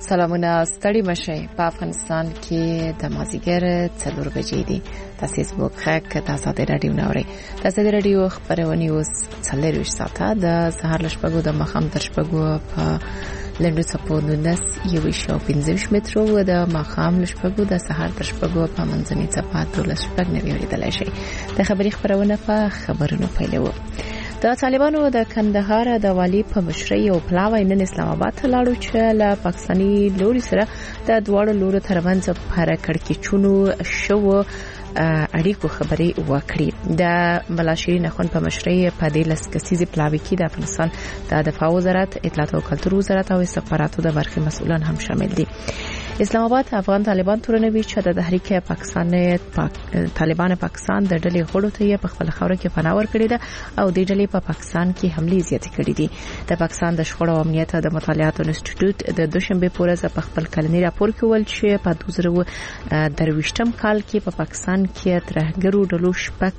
سلامونه ستړي مشي په افغانستان کې د مازیګر 4 بجې دي. تاسو فیسبوک خاک تاسو د رادیو نوري تاسو د رادیو خبرونه اوس 4 ساعته د سهار لشپګو د مخام تر شپګو په لندو سپونونس یو شو 15 مترو د مخام لشپګو د سهار تر شپګو په منځني صفاتو لشپګ نه ویریدل شي. د خبري خبرونه په خبرونو پیلو. د طالبانو د کندهار د والی په مشرۍ او پلاوی نن اسلام آباد ته لاړو چې له پاکستاني لوري سره د دوړو لورو ترمنځ پر کړکېچونو شو اړیکو خبري وکړي. د ملاشرین خون په مشرۍ په د لسکسیزي پلاوی کې د افغانستان د دفاع وزارت، اطلاعات او کلتور وزارت او استخباراتو د برخې مسؤلان هم شامل دي. اسلام آباد افغان طالبان تورنوي چې د تحریک طالبان پاکستان د ډلې غړو ته په خپل خوره کې پناه ورکړې ده او د ډلې په پاکستان کې حملې زیاتې کړې دي. د پاکستان د شخړو او امنیت د مطالعاتو انسټیټیوټ د دوشنبه پورز په خپل کلنی راپور کې ویل چې په 2023م کال کې په پاکستان کې ترهګرو ډلو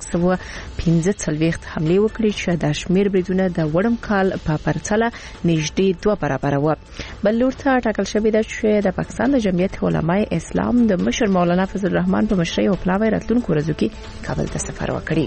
1540 حملې وکړې چې د شمیر بریدونه د وړم کال په پرتله نږدې 2 برابر و. بل لور ته ټاکل شوې ده چې د پاکستان د جمعیت علماء اسلام د مشر مولانا فضل الرحمن په مشرۍ او پلاوی راتلونکو ورځو کې کابل ته سفر وکړي.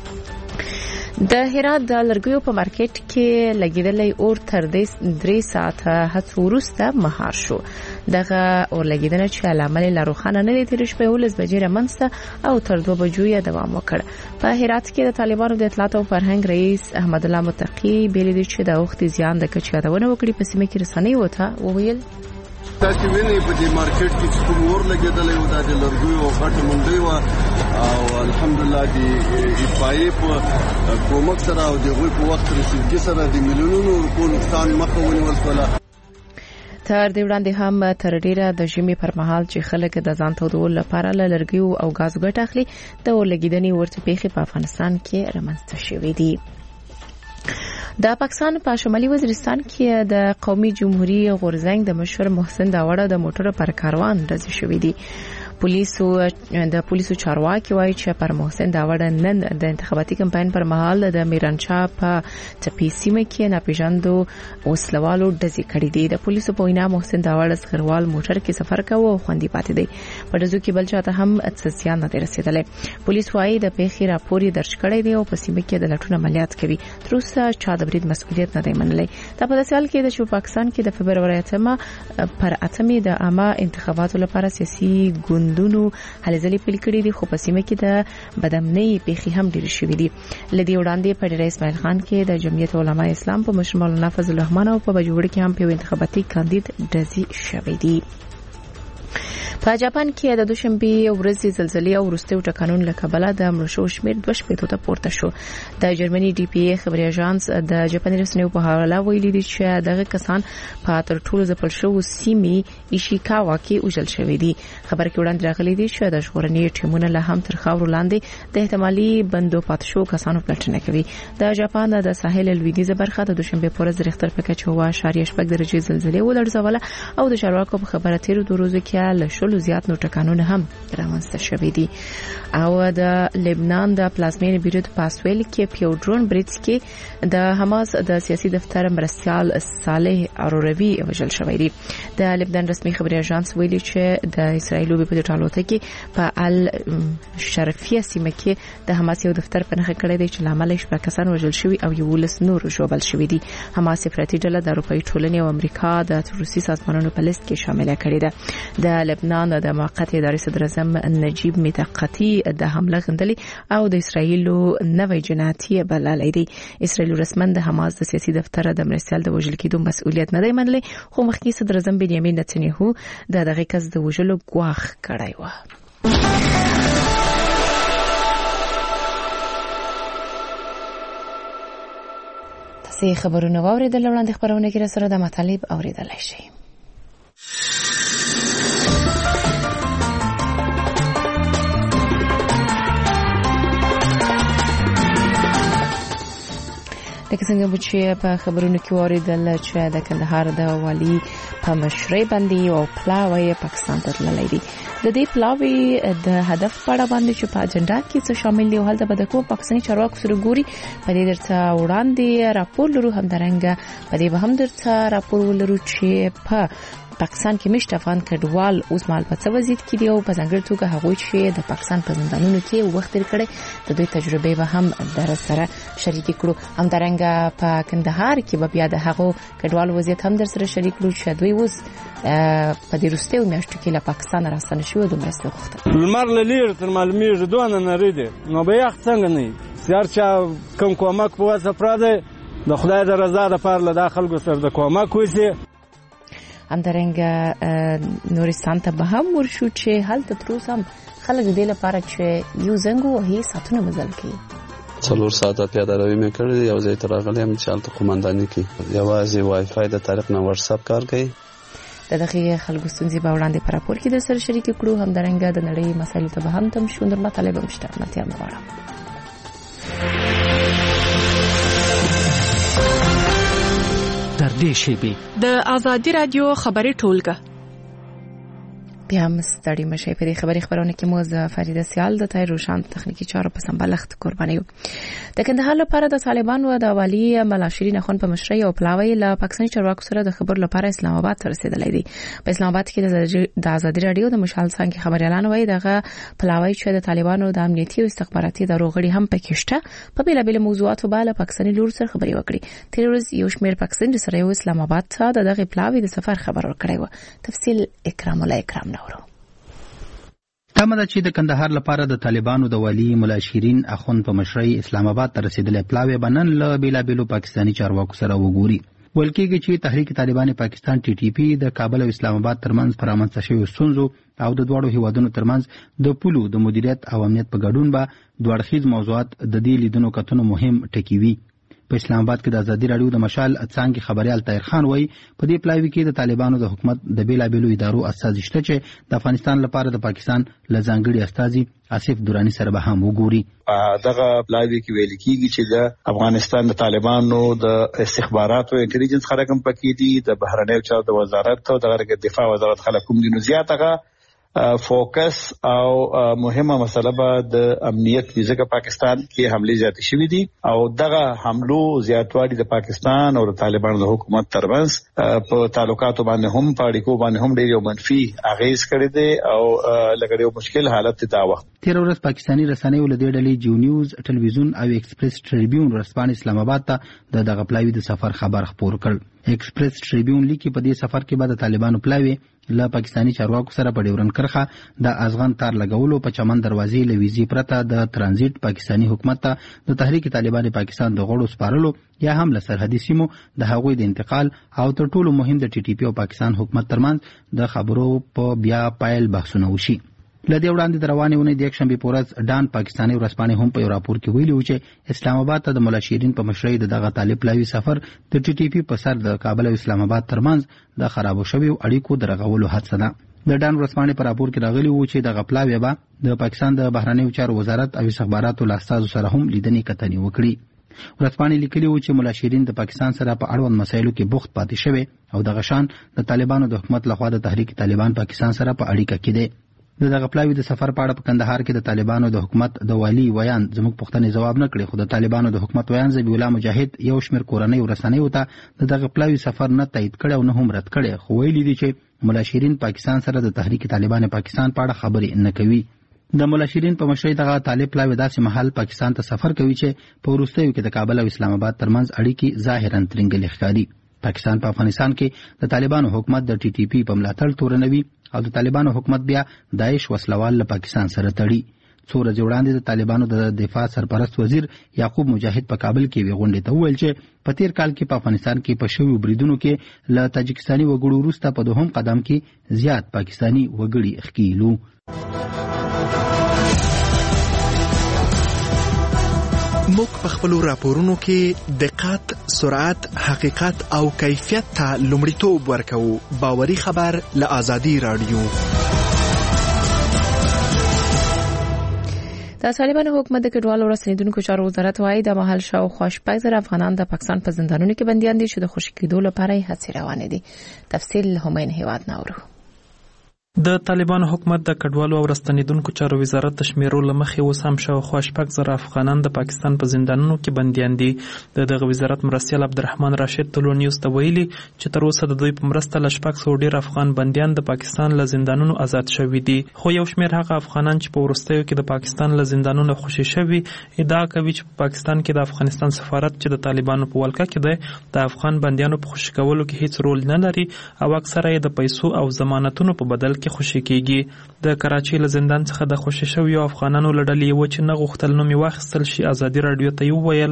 د هرات د لرګیو په مارکیټ کې لګیدلې اور تر 3 ساعته هڅو وروسته مهار شو. دغه اور لګیدنه چې علامه لروخانه نه لري شپه 11 بجې رمنسته او تر 2 بجو یې دوام وکړ. په هرات کې د طالبانو د اطلاعات او فرهنګ رئیس احمد الله متقی بیل دي چې د وخت زیان د کچادونه وکړي په سیمه کې رسنۍ وته وویل تاسو وینئ په دې مارکیټ کې چې کوم اور لګیدلې و د لرګیو او غټ منډي و او الحمدلله د ایفای په کومک سره او د غوي په وخت رسیدګي سره د میلیونونو روپو نقصان مخه ونیول شو. تر دې وړاندې هم تر ډیره د ژمي پر مهال چې خلک د ځان تودول لپاره لرګیو او غاز ګټه اخلي د اور لګیدنې ورته پیښې په افغانستان کې رامنځته شوې دي. د پاکستان په شمالي وزیرستان کې د قومي جمهوریت غورزنګ د مشر محسن داوړه د موټر پر کاروان رسې شوې دي. پولیسو چارواکي وایي چې پر محسن داوړه نن د انتخاباتي کمپاین پر مهال د میرانچا په چپی سیمه کې ناپېژاندو وسلوالو ډزې کړې دي. د پولیسو په وینا محسن داوړه سخروال موټر کې سفر کاوه او خوندي پاتې دی. په ډزو کې بل چاته هم څه نه رسیدلې. پولیس وایي د پیښې راپور درج کړی دی او په سیمه کې د لټون عملیات کوي. تر اوسه چا د برید مسؤلیت نه دی منلی. دا په داسې حال کې د پاکستان کې د فبرवरी 8 د عامه انتخاباتو لپاره سیاسي ګوندونو هلې ځلې پیل کړې دي خو په سیمه کې د بدامنۍ پیښې هم ډېرې شوې دي. لدی وړاندې په ډېر اسماعیل خان کې د جمعیت علماء اسلام په مشر مولانا فضل الرحمن او په بجوړ کې هم په انتخاباتي کاندید ډزې شوې دي. په جاپان کې د دوشنبه ورځې زلزلې او وروستیو ټکانونو له کبله د مړو شمیر 2 ته پورته شو. د جرمني ډي پی ای خبري اژانس د جاپاني رسنیو په حواله ویلي دي چې دغه کسان په تر ټولو ځپل شو سیمې ایشیکاوا کې وژل شوې دي. خبر کې وړاندې راغلي دي چې د ژغورنې ټیمونه له هم تر خاور لاندې د احتمالي بندو پات شو کسانو پلټنه کوي. د جاپان د ساحل لویدیځه برخه د دوشنبه په ورځ ریختر په کچه 7.8 درجه زلزلې ولړزوله او د چارواکو په خبره تیر 2 ورځې کې له زیات نو ټکانونه هم رامنځته شوې دي. او د لبنان د پلازمین بیروت پاسویل کې پیو ډرون برید کې د حماس د سیاسي دفتر مرستيال صالح اروروی وژل شوی دی. د لبنان رسمي خبري اژانس ویلي چې د اسرایل په ټالوته کې په ال شرفیه سیمه کې د حماس یو دفتر په نخښه کړی دی چې لامل شپه کسان وژل شوی او 11 نور ژوبل شوی دي. حماس افراطي ډله د اروپאי ټولنې او امریکا د روسي سازمانونو په لیست کې شامل کړي ده. د لبنان د موقت ادارې صدر اعظم نجیب میتقاتی د حمله غندلې او د اسرایلو نوې جنایتي بللې دي. اسرایل رسمن د حماس د سیاسي دفتر د مرستيال د وژل کېدو مسؤلیت نه دی منلې خو مخکې صدر اعظم بنیامین نتنیاهو دغه کس د وژلو غواخ کړی و. تاسو خبرونه واوریدل وړاندې خبرونه کې سره د مطالب اوریدلای شئ. لکه څنګه چې په خبرونو کې اوریدل چې د کندهار د والی په مشرۍ باندې او پلاوی پاکستان ته تللی دی. د دې پلاوی د هدف په اړه باندې چې په اجنډا کې څه شامل دي او هلته به د کوم پاکستاني چارواکو سره ګوري په دې درته وړاندې راپور لرو هم درنګ په دې به هم درته راپور ولرو چې په پاکستان کې مشت افغان کډوال اوس مال په څه وضعیت کې دی او په ځانګړي توګه هغوی چې د پاکستان په زندانونو کې وخت تیر کړی د دوی تجربه به هم در سره شریک کړو. همدارنګه په کندهار کې به بیا د هغو کډوال وضعیت هم در سره شریک کړو چې دوی اوس په دې وروستیو میاشتو کې له پاکستان راستنه شوي د مرستې غوښتنه. لمر له لیر تر معلومیږي دونه نری دی نو به یخ څنګه نه سیار چا کوم کومک په واسه پراده د خدای د رضا لپاره له داخل ګسر د کومک وسی. همدارنګه نورستان ته به هم ورشو چې هلته تر اوسه هم خلک د دې لپاره چې یو زنګ وهي ساتونه مزل کوي. 4 ساعته پیاده روي مې کړې یو ځای تر راغلم چې هلته قومنداني کې یوازې وای فای د طریق نه واتس اپ کار کوي. د دغه خلکو ستونزې په وړاندې پر راپور کې د سره شریک کړو. همدارنګه د نړۍ مسایلو ته به هم تم شو نور مطالب مشته متیا مغواړم. در دې شیبې د آزادي رادیو خبري ټولګه بیا هم ستړي مشي په دې خبرونه کې مو ز فریده سیال د تای روشان تخنیکی چارو په سمبالښت قرباني یو. د کندهار لپاره د طالبانو د والی ملا شیرین اخوان په مشرۍ او پلاوی له پاکستاني چارواکو سره د خبر لپاره اسلام آباد ته رسیدلې دي. په اسلام آباد کې د آزادي رادیو د مشال څنګه خبري اعلان وایي دغه پلاوی چې د طالبانو د امنیتي او استخباراتي دروغړي هم پکې شته په بیلابل موضوعاتو باندې پاکستاني لور سره خبري وکړي. تیر ورځ یو شمېر پاکستاني سره یو اسلام آباد ته دغه پلاوی د سفر خبر ورکړی و. تفصیل اکرام الله اکرام تمه ده چې د کندهار لپاره د طالبانو د والی ملا شیرین اخوند په مشرۍ اسلام آباد ته رسیدلې پلاوی بنن له بیلابلو پاکستاني چارواکو سره وګوري. ولکېږي چې تحریک طالبان پاکستان ټي ټي پی د کابل او اسلام آباد ترمنځ پرامنځته شوی ستونزو او د دوړو هیوادونو ترمنځ د پولو د مدیریت او امنیت په ګډون به دوړخیز موضوعات د دې لیدونو کتنو مهم ټکی وي. په اسلام آباد کې د آزادي رادیو د مشال څنګه خبريال طاهر خان وایي په دې پلاوی کې د طالبانو د حکومت د بیلابلو ادارو اساسي شته چې د افغانستان لپاره د پاکستان لځانګړي استازي آصف دورانی سره به هم وګوري. دغه پلاوی کې ویل کېږي چې د افغانستان د طالبانو د استخباراتو او انټيليجنس خلک هم پکې دي د بهرنیو چارو د وزارت او د دفاع وزارت خلک هم دي. نو زیاتره فوکس او مهمه مسله به د امنیت ویزه پاکستان کې حمله زیات شوې دي او دغه حملو زیاتوالی د پاکستان او د طالبانو د حکومت ترمنځ په تعلقاتو باندې هم په اړیکو باندې هم ډېر منفي اغیز کړی دی او لکه یو مشکل حالت دا وخت. تیر ورځ پاکستاني رسنیو له دې ډلې جیو نیوز ټلویزیون او ایکسپریس ټریبیون ورسپان اسلام آباد ته دغه پلاوی د سفر خبر خبر کړ. ایکسپریس ټریبیون لیکي په دې سفر کې به د طالبانو پلاوی له پاکستاني چارواکو سره په ډیورن کرخه د ازغن تار لګولو په چمن دروازې له ویزي پرته د ترانزیت پاکستاني حکومت ته د تحریک طالبان پاکستان د غړو سپارلو یا هم له سرحدي سیمو د هغوی د انتقال او تر ټولو مهم د ټي ټي پی او پاکستان حکومت ترمنځ د خبرو په بیا پایل بحثونه وشي. لدې وړاندې د روانې ونې د یک شنبې په ورځ ډان پاکستاني ورځپاڼې هم په یو راپور کې ویلي و چې اسلام آباد ته د ملا شیرین په مشرۍ دغه طالب پلاوی سفر د ټي ټي پی په سر د کابل او اسلام آباد ترمنځ د خرابو شویو اړیکو د رغولو هڅه ده. د ډان ورځپاڼې په راپور کې راغلي و چې دغه پلاوی به د پاکستان د بهرنیو چارو وزارت او استخباراتو له استازو سره هم لیدنې کتنې وکړي. ورځپاڼې لیکلي و چې ملا شیرین د پاکستان سره په اړوند مسایلو کې بوخت پاتې شوی او دغه شان د طالبانو د حکومت لخوا د تحریک طالبان پاکستان سره په اړیکه کې دی. دغه پلاوی د سفر په اړه په کندهار کې د طالبانو د حکومت د والی ویان زموږ پوښتنې جواب نه کړي خو د طالبانو د حکومت ویان ذبیح الله مجاهد یو شمېر کورنۍ ورسنۍ ته دغه پلاوی سفر نه تایید کړي او نه هم رد کړي خو ویلي دي چې ملا شیرین پاکستان سره د تحریک طالبان پاکستان په اړه خبرې نه کوي. د ملا شیرین په مشرۍ دغه طالب پلاوی داسې محل پاکستان ته سفر کوي چې په وروستیو کې د کابل او اسلام آباد ترمنځ اړیکې ظاهرا ترنګلې ښکاري. پاکستان په افغانستان کې د طالبانو حکومت د ټي ټي پی په ملاتړ تورنوي او د طالبانو حکومت بیا داعش وسلوال له پاکستان سره تړي. څو ورځې وړاندې د طالبانو د دفاع سرپرست وزیر یعقوب مجاهد په کابل کې وی غونډې ته وویل چې په تیر کال کې په افغانستان کې په شویو بریدونو کې له تاجکستاني وګړو وروسته په دوهم قدم کې زیات پاکستاني وګړي ښکېلو. موږ په خپل راپورونو کې دقت، سرعت، حقیقت او کیفیت ته لومړیتوب ورکوو. باوري خبر له آزادي رادیو. د طالبانو حکومت د کډوالو رسنیدونکو چارو وزارت وايي د مهال شاوخوا 6,000 افغانان د پاکستان په زندانونو کې بنديان دي چې د خوشی کېدو لپاره هڅې روانې دي. تفصیل همین هیواد ناورو. د طالبانو حکومت د کډوالو او راستنیدونکو چارو وزارت د شمیرو له مخې اوس هم شاوخوا 6,000 افغانان د پاکستان په زندانونو کې بندیان دي. دغه وزارت مرستیال عبدالرحمن راشد ټولو نیوز ته ویلي چې تر اوسه د دوی په مرسته له 600 ډیر افغان بندیان د پاکستان له زندانونو آزاد شوي دي. خو یو شمیر هغه افغانان چې په وروستیو کې د پاکستان له زندانونو خوشي شوي ادعا کوي چې په پاکستان کې د افغانستان سفارت چې د طالبانو په ولکه کې دی د افغان بندیانو په خوشي کولو کې هیڅ رول نه لري او اکثره یې د پیسو او ضمانتونو په بدل کې خوشي کیږي. د کراچۍ له زندان څخه د خوشي شویو افغانانو له ډلې یو چې نه غوښتل نوم یې واخیستل شي ازادي راډیو ته وویل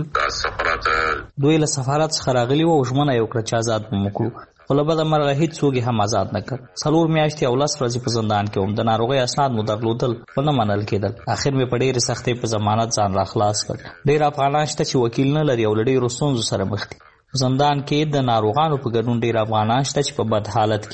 دوی له سفارت څخه راغلي وو او ژمنه یې وکړه چې آزاد به مو کړو، خو له بده مرغه هېڅوک یې هم آزاد نه کړ. 4 میاشتې او 10 ورځې په زندان کې وم. د ناروغۍ اسناد مو درلودل خو نه منل کېدل. اخر مې په ډېرې سختۍ په ضمانت ځان راخلاص کړ. ډېر افغانان شته چې وکیل نه لري او له ډېرو ستونزو سره مخ دي. زندان کې د ناروغانو په ګډون ډېر افغانان شته چې په بد حالت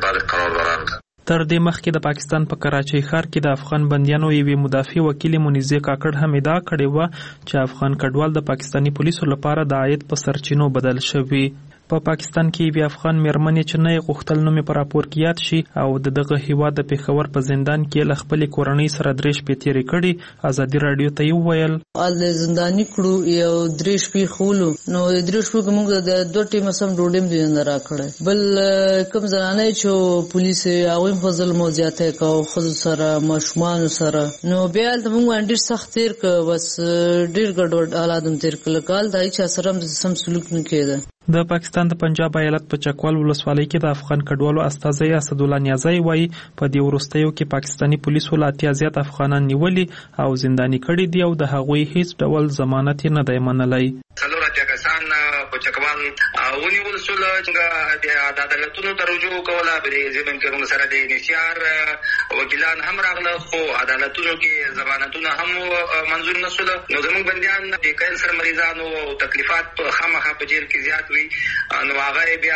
کې. تر دې مخکې د پاکستان په کراچۍ ښار کې د افغان بندیانو یوې مدافع وکیل منیزه کاکړ هم ادعا کړې وه چې افغان کډوال د پاکستاني پولیسو لپاره د عاید په سرچینو بدل شوي. په پاکستان کې یوې افغان میرمنې چې نه یې غوښتل نوم یې په راپور کې یاد شي او د دغه هیواد د پېښور په زندان کې له خپلې کورنۍ سره 3 شپې تېرې کړي. ازادي راډیو ته یې وویل د زنداني کړو یو 3 شپې خولو نو 3 شپو کې موږ د 2 ټیمه سم ډوډۍ مې نه راکړه. بل کوم زنانه چې پولیس هغه په ظلم او زیاته کوي خود سره ماشومان سره نو بیا د موږ ډېر سخت تیر ک بس ډېر ګډوډ حالات تیر کړل. کال دای چې سره سم سلوک نه کېده. د پاکستان د پنجاب ایالت په چکوال ولسوالۍ کې د افغان کډوالو استازی اسدالله نیازی وایي په دې وروستیو کې پاکستاني پولیسو لا اتیا زیات افغانان نیولي او زنداني کړي دي او د هغوی هیڅ ډول ضمانت نه دی منلی. څلور اتیا کسان په چکوال ونیول شول چې د عدالتونو ته رجوع کوله. په ضمن کې موږ سره د انشار وکیلان هم راغله خو عدالتونو کې ضمانتونه هم منظور نه شول. نو زموږ بندیان د کینسر مریضانو او تکلیفات خامخا په جیل کې زیات وي نو هغه بیا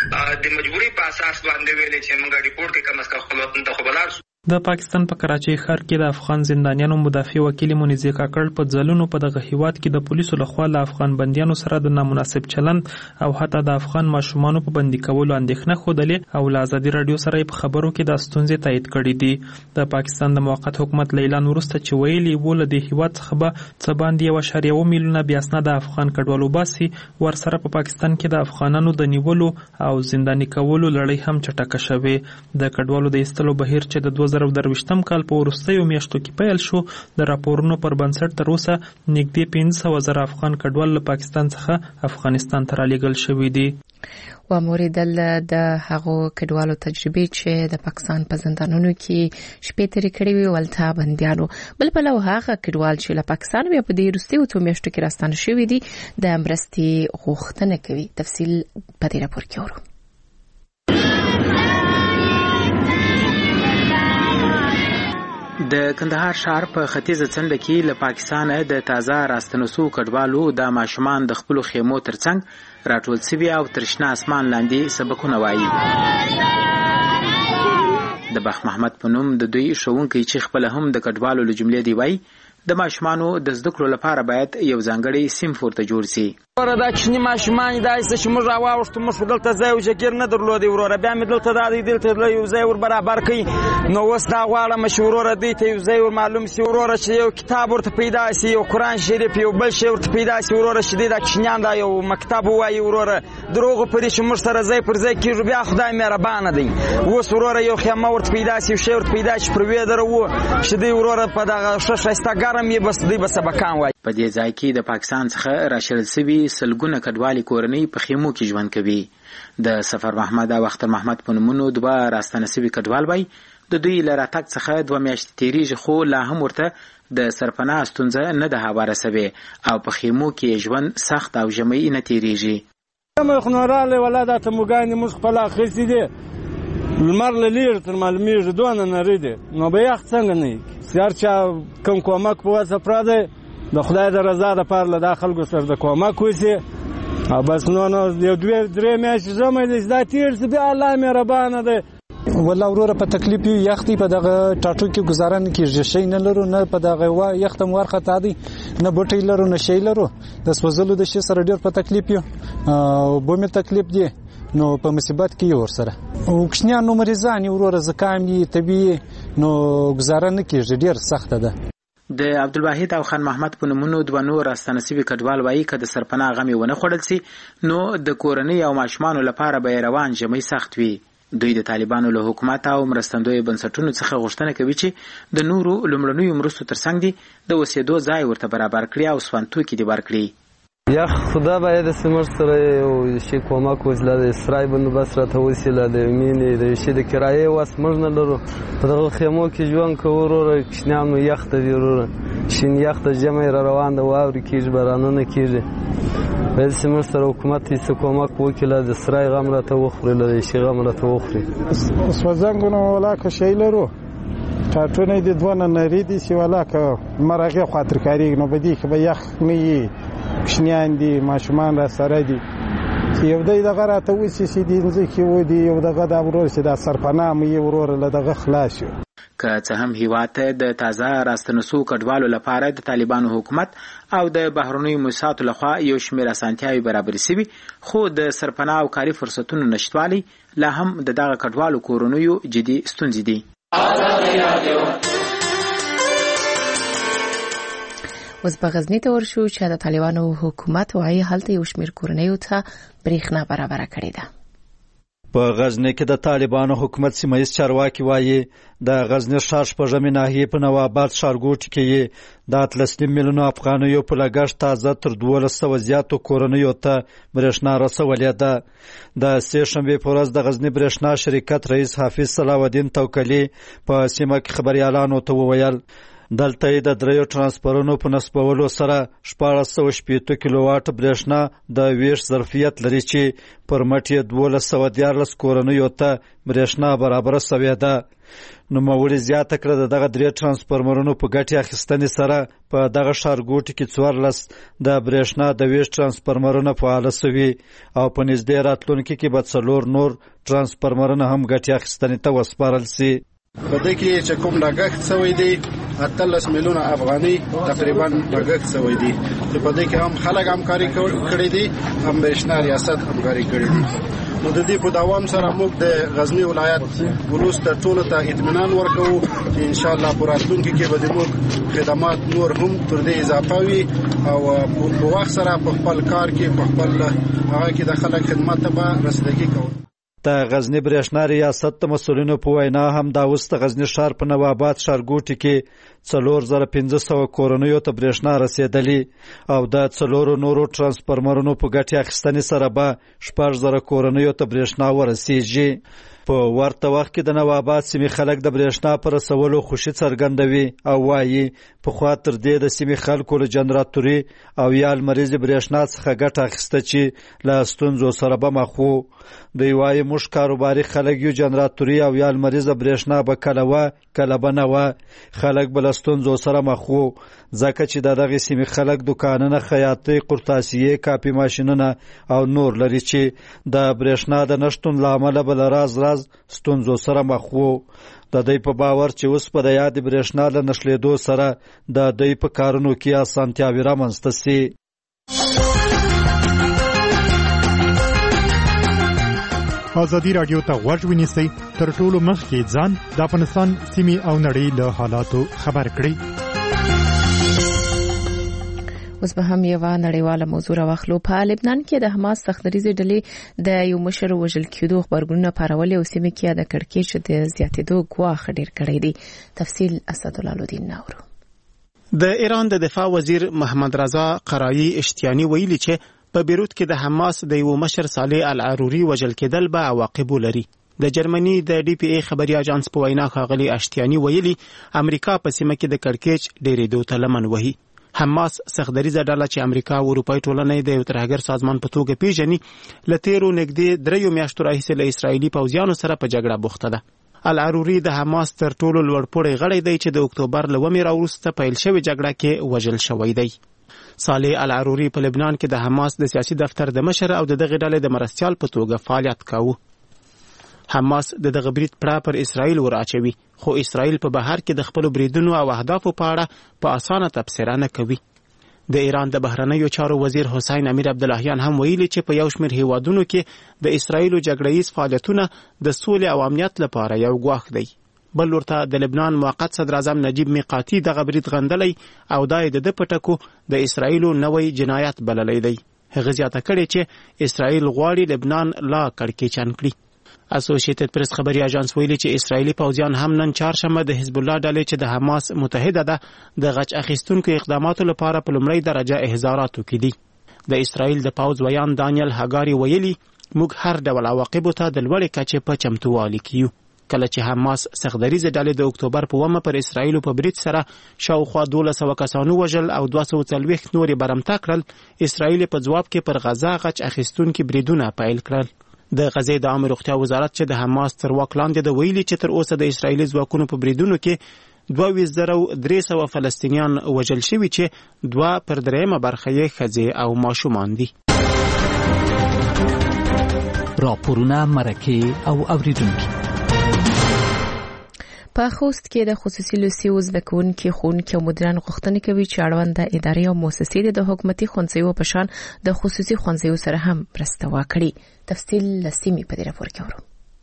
د مجبوري په اساس باندې ویل چې موږ ریپورت کې کم از کم خپل وطن ته خبردار. د پاکستان په کراچۍ ښار کې د افغان زندانیانو مدافع وکیل منیزه کاکړ په ځلونو په دغه هیواد کې د پولیسو لخوا له افغان بندیانو سره د نامناسب چلند او حتی د افغان ماشومانو په بندي کولو اندېښنه ښودلې او له ازادي راډیو سره په خبرو کې د ستونزې تایید کړې دي. د پاکستان د موقت حکومت له اعلان وروسته چې ویلي وو له دې هیواد څخه به څه باندې 1.1 میلیونه بې اسناده افغان کډوال وباسي ورسره په پاکستان کې د افغانانو د نیولو او زنداني کولو لړۍ هم چټکه شوې. د کډوالو د ایستلو بهیر چې د 2023م کال په وروستیو میاشتو کې پیل شو د راپورونو پر بنسټ تر اوسه نږدې 500,000 افغان کډوال له پاکستان څخه افغانستان ته رالیږل شوي دي. و موریدل د هغو کډوالو تجربې چې د پاکستان په زندانونو کې شپې تېرې کړې وي ولته بندیانو بل پلو هغه کډوال چې له پاکستان بیا په دې وروستیو 2 میاشتو کې راستانه شوي دي د مرستې غوښتنه کوي. تفصیل په دې راپور کې اورو. د کندهار ښار په ختیځه څنډه کې له پاکستانه د تازه راستنو شوو کډوالو د ماشومان د خپلو خیمو ترڅنګ راټول شوي او تر شنه اسمان لاندې سبقونه وایي. د بخت محمد په نوم د دوی ښوونکی چې خپله هم د کډوالو له جملې دی وایي د ماشومانو د زده کړو لپاره باید یو ځانګړی صنف ورته جوړ شي. دا کوچني ماشومان داسې چې موږ راواوښتو موږ دلته ځای او جګیر نه درلودی وروره بیا مې دلته دا دی دلته یو ځای ور برابر کړي نو اوس دا غواړم چې وروره دوی ته یو ځای ور معلوم شي وروره چې یو کتاب ورته پیدا شي یو قرآن شریف یو بل شی ورته پیدا شي وروره چې دوی دا کوچنیان دا یو مکتب ووایي وروره دروغ پرې چې موږ سره ځای پر ځای کېږو بیا خدای مهربانه دی. اوس وروره یو خیمه ورته پیدا شي یو شی ورته پیدا شي پر ویدره و چې دوی وروره په دغه ښه ښایسته ګرم یې بس دوی به سبقان وایي. په دې ځای کې د پاکستان څخه راشړل شوي سلګونه کډوالې کورنۍ په خیمو کې ژوند کوي. د سفر محمد او اختر محمد په نومونو 2 راستانه شوي کډوال وایي د دوی له راتګ څخه 2 میاشتې تېرېږي خو لا هم ورته د سرپناه ستونزه نه ده هواره شوې او په خیمو کې ژوند سخت او ژمی نه تېرېږي. مخ نو راغلی ولا دا تموګانې موږ خپل اخیستې دي لمر له لیر تر معلومیږي دونه نری دی نو به یخ څنګه نه سیار چا کوم کومک په واسه پراده د خدای د رضا لپاره له دا خلکو سره د کومک وشي او بس نو یو 2-3 میاشتې ژمی دی چې دا تېر شي بیا الله مهربانه دی. والله وروره په تکلیف یو یخ دی په دغه ټاټو کې ګزاره نه کېږي شی نه لرو نه په دغه یخ ته مو ورخطا دی نه بوټی لرو نه شی لرو د سوځلو د شي سره ډېر په تکلیف یو او بومې تکلیف دی نو په مصیبت کې یو ورسره او کشنیانو مریضان وروره زکام دي طبيعي نو گزاره نه کیږي ډیر سخته ده. د عبدالواحد او خان محمد په نومونو دوه نور راستنصیبي کډوال وایي که د سرپناه غمې ونه خوړل سي نو د کورنۍ او ماشومانو لپاره به روان ژمی سخت وي. دوی د طالبانو له حکومت او مرستندوی بنسټونو څخه غوښتنه کوي چې د نورو لومړنیو مرستو ترڅنګ دي د اوسېدو ځای ورته برابر کړي او سوانتوکي دي ورکړي. یا خدا باید سمر سره یو شي کمک وسیله د اسرای بندوبست راته وسیله د مینې د شي د کرایې واس موږ نه لرو. په دغه خیمو کې ژوند کوو وروره کشنیانو یخ ته دي وروره شین یخ ته ژمی را روان د واورې کېږي بارانونه کېږي. باید سمر سره حکومت هیڅ کمک وکړي د اسرای غم راته وخوري له شي غم راته وخوري. سوځنګونو ولاکه شی لرو ټاټونه دي دوه نری دي سی ولاکه مرغه خاطر کاری نو بدی که به یخ نه کشنیان دي ماشومان را سره دي یو دغه راته وسی سي دي ځکه و دي یو دغه د ورور سي د سرپناه مې ورور له دغه خلاص شو. که څه هم هیواد ته د تازه راستنسو کډوالو لپاره د طالبانو حکومت او د بهرنیو موسساتو لخوا یو شمېر اسانتیاوې برابرې سوي خو د سرپناه او کاري فرصتونو نشتوالي لا هم د دغه کډوالو کورنیو جدي ستونزې دي. اوس په غزني ته ورشو چې د طالبانو حکومت وايي هلته یو شمېر کورنیو ته برېښنا برابره کړې ده. په غزني کې د طالبانو حکومت سیمه‌ییز چارواکي وايي د غزني ښار شپږمې ناحیې په نوآباد ښارګوټي کې د 13 میلیونو افغانیو په لګښت تازه تر 1200 زیاتو کورنیو ته برېښنا رسولې ده. د سې شنبې په ورځ د غزني برېښنا شرکت رئیس حافظ صلاح الدین توکلي په سیمه کې خبريالانو ته وویل دلته د دریو ترانسفورمرونو په نصبولو سره 1480 کیلوواټ برېښنا د ویش ظرفیت لري چې پر مټ یې 1214 کورنیو ته برېښنا برابر شوې ده. نوموړي زیاته کړه دغه درې ترانسفورمرونو په ګټې اخیستنې سره په دغه ښارګوټي کې 14 د برېښنا د ویش ترانسفورمرونه فعال شوي او په نږدې راتلونکي کې به 4 نور ترانسفورمرونه هم ګټې اخیستنې ته وسپارل شي. په دې کې چې کوم لګښت شوی دی 13 میلیونه افغاني تقریبا لګښت شوی دی چې په دې کې هم خلک همکاري کړې دي هم برېښنا ریاست همکاري کړې دي. نو د دې په دوام سره موږ د غزنی ولایت ولس ته ټولو ته اطمینان ورکوو چې ان شاء الله په راتلونکي کې به موږ خدمات نور هم تر دې اضافه وي او په وخت سره په خپل کار کې په خپل هغه کې د خلک خدمت ته به رسیدګي کوو. د غزنی برېښنا ریاست د مسؤلینو په وینا هم دا اوس د غزنی ښار په نوآباد ښارګوټي کې 4500 کورنیو ته برېښنا رسیدلې او د 4 نورو ترانسفورمرونو په ګټې اخیستنې سره به 6000 کورنیو ته برېښنا ورسیږي. په ورته وخت کې د نوآباد سیمې خلک د برېښنا پر رسولو خوشي څرګندوي او وایي پخوا تر دې د سیمې خلکو له جنراتوري او یا لمریزې برېښنا څخه ګټه اخیسته چې له ستونزو سره به مخ وو. دوی وایي موږ کاروباري خلک یو جنراتوري او یا لمریزه برېښنا به کله وه کله به نه وه خلک به له ستونزو سره مخ وو ځکه چې د دغې سیمې خلک دوکانونه خیاطۍ قرطاسیې کاپي ماشینونه او نور لري چې د برېښنا د نشتون له امله به له راز ستونزو سره مخ وو. د دوی په باور چې اوس په د یاد برېښنا له نښلېدو سره د دوی په کارونو کې اسانتیاوې رامنځته سي. ازادي راډیو ته غوږ ونیسئ تر ټولو مخکې ځان د افغانستان سیمې او نړۍ له حالاتو خبر کړئ. اوس به هم یو نړیواله موضوع راوخلو. په لبنان کې د حماس سختدریزې ډلې د یو مشر وژل کېدو خبرګونونه پارولې او سیمه کې د کړکېچ د زیاتېدو ګواښ ډېر کړی دی. تفصیل اسدالله الدین نورو. د ایران د دفاع وزیر محمد رضا قرایی اشتیانی ویلي چې په بیروت کې د حماس د یو مشر صالح العروري وژل کېدل به عواقب ولري. د جرمني د ډي پی ای خبري اژانس په وینا ښاغلي اشتیانی ویلي امریکا په سیمه کې د کړکېچ ډېرېدو ته لمن وهي. حماس سختدریزه ډله چې امریکا او اروپای ټولنې د یو ترهګر سازمان په توګه پیژني له تیرو نږدې 3 میاشتو راهیسې له اسرایلي پوځیانو سره په جګړه بوخته ده. العروري د حماس تر ټولو لوړپوړی غړی دی چې د اکتوبر له 1 راوروسته پیل شوې جګړه کې وژل شوی دی. صالح العروري په لبنان کې د حماس د سیاسي دفتر د مشر او دغه ډلې د مرستيال په توګه فعالیت کاوه. حماس دغه برید پر اسرائیل وراچوي خو اسرائیل په بهر کې د خپل بریدونو او اهدافو په اړه په اسانه تبصره نه کوي. د ایران د بهرنیو چارو وزیر حسین امیر عبداللهیان هم ویلي چې په یو شمېر هیوادونو کې د اسرایلو جګړهیز فعالیتونه د سولې او امنیت لپاره یو ګواښ دی. بل ورته د لبنان موقت صدر اعظم نجیب میقاتي دغه برید غندلی او دا یې د پټکو د اسرایلو نوی جنایت بللی دی. هغه زیاته کړې چې اسرایل غواړي لبنان لا کړکېچن کړي. اسوسییټډ پریس خبري اژانس ویلي چې اسرایلی پوځیان هم نن چهارشنبه د حزب الله ډلې چې د حماس متحده ده د غچ اخیستونکو اقداماتو لپاره په لومړۍ درجه احضاراتو کې دي. د اسرایل د پوځ ویان دانیل هاګاری ویلي موږ هر ډول عواقبو ته د لوړې کچې په چمتووالي کې یو. کله چې حماس سختدریزه ډلې د اکتوبر په 1 پر اسرایل په برید سره شاوخوا 1200 کسانو وژل او 240 نورې برمته کړل، اسرایل په ځواب کې پر غزا غچ اخیستونکي بریدونه پیل کړل. د غزې د عامه روغتیا وزارت چې د حماس تر واک لاندې د ویلي چې تر اوسه د اسرایلي ځواکونو په بریدونو کې 22,300 فلسطینیان وژل شوي چې 2/3 برخه یې ښځې او ماشومان دي. راپورونه مرکه او اوریدونکي په خوست کې د خصوصي لیسې زده کوونکي ښوونکي او مدیران غوښتنه کوي چې اړونده ادارې او مؤسسې د حکومتي ښوونځیو په شان د خصوصي ښوونځیو سره هم مرسته وکړي. تفصیل لسیمې په دې راپور کې اورو.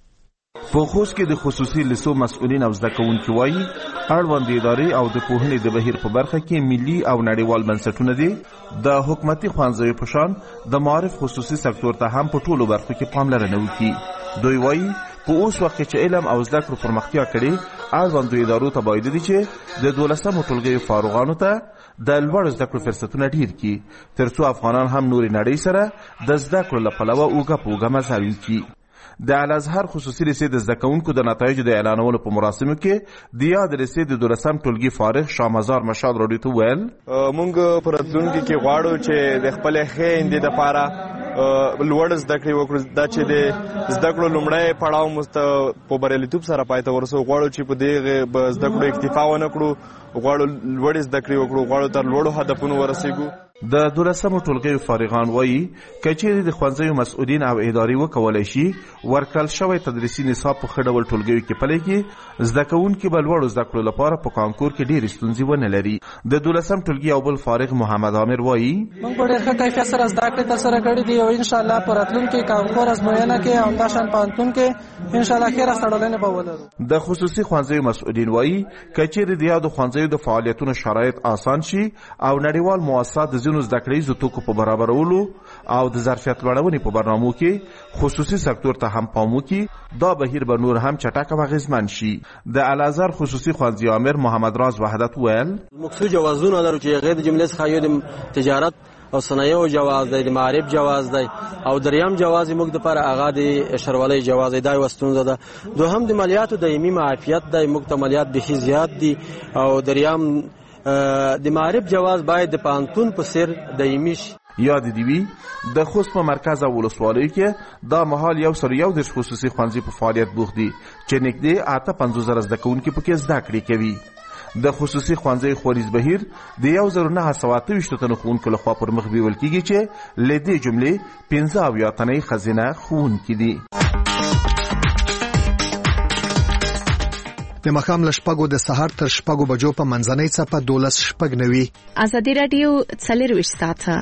په خوست کې د خصوصي لیسو مسؤلین او زده کوونکي وایي اړوند ادارې او د پوهنې د بهیر په برخه کې ملي او نړیوال بنسټونه دي د حکومتي ښوونځیو په شان د معارف خصوصي سکتور ته هم په ټولو برخو کې پاملرنه وکړي. دوی وایي په اوس وخت کې چې علم او زده کړو پرمختیا کړي اړوندو ادارو ته باید دي چې د 12 ټولګیو فارغانو ته د لوړ زده کړو فرصتونه ډیر کړي ترڅو افغانان هم نورې نړۍ سره د زده کړو له پلوه اوږه په اوږه مزل وکړي. د الازهر خصوصي لیسې د زده کوونکو د نتایجو د اعلانولو په مراسمو کې د یاد لیسې د 12 ټولګي فارغ شامزار مشال راډیو ته ویل مونږ په راتلونکي کې غواړو چې د خپل خويندې لپاره لوړ زده کړې وکړو. دا چې د زده کړو لومړی پړاو په بریالیتوب سره پای ته ورسو. غواړو چې په دې زده کړو اکتفا ونه کړو، غواړو لوړ زده کړې وکړو، غواړو تر لوړو هدفونو ورسېږو. د 12 ټولګیو فارغان وایي کچېرې د ښوونځیو مسؤلین او ادارې وکولای شي ورکړل شوی تدریسي نصاب په ښه ډول ټولګیو کې پلی کړي، زده کوونکي به لوړو زده کړو لپاره په کانکور کې ډېرې ستونزې ونه لري. د 12 ټولګي او بل فارغ محمد عامر وایي موږ په ډېر ښه کیفیت سره زده کړې ترسره کړې دي او انشاءالله په راتلونکي کانکور ازموینه کې او همداشان پوهنتون کې انشاءالله ښې راستړلنې به ولرو. د خصوصي ښوونځیو مسؤلین وایي کچېرې د یادو ښوونځیو د فعالیتونو شرایط آسان شي او نړیوال مؤسسات د ځینو زده کړیزو توکو په برابرولو او د ظرفیت لوړونې په برنامو کې خصوصي سکتور ته هم پام وکړي، دا بهیر به نور هم چټک او اغېزمن شي. د الازهر خصوصي ښوونځي امیر محمد راز وحدت ویل موږ جوازونه لرو چې غیر جملې څخه یو د تجارت او صنایعو جواز دی، د معارف جواز دی او دریم جواز موږ د پر اغا د شرولۍ جواز دی وستونزه ده. دوهم د مالیاتو دایمي معافیت دی، موږ ته مالیات به زیات دي او دریم د معارف جواز باید د پانتون په سر دایمي شي. یاد دی وی د خوست په مرکز او ولسوالۍ کې دا مهال یو سر یو د خصوصي ښوونځي په فعالیت بوخت دي چې نږدې 58,000 زده کوونکي پکې زده کړې کوي. د خصوصي ښوونځي خوريز بهیر د 1928 تنو ښوونکو لخوا پر مخ بیول کېږي چې له دې جملې 15 تنې ښځینه ښوونکي دي. د مخام لشپګو د سحر تر شپګو بجو په منځنۍ څپه 12:09. ازادي رادیو 24 ساعته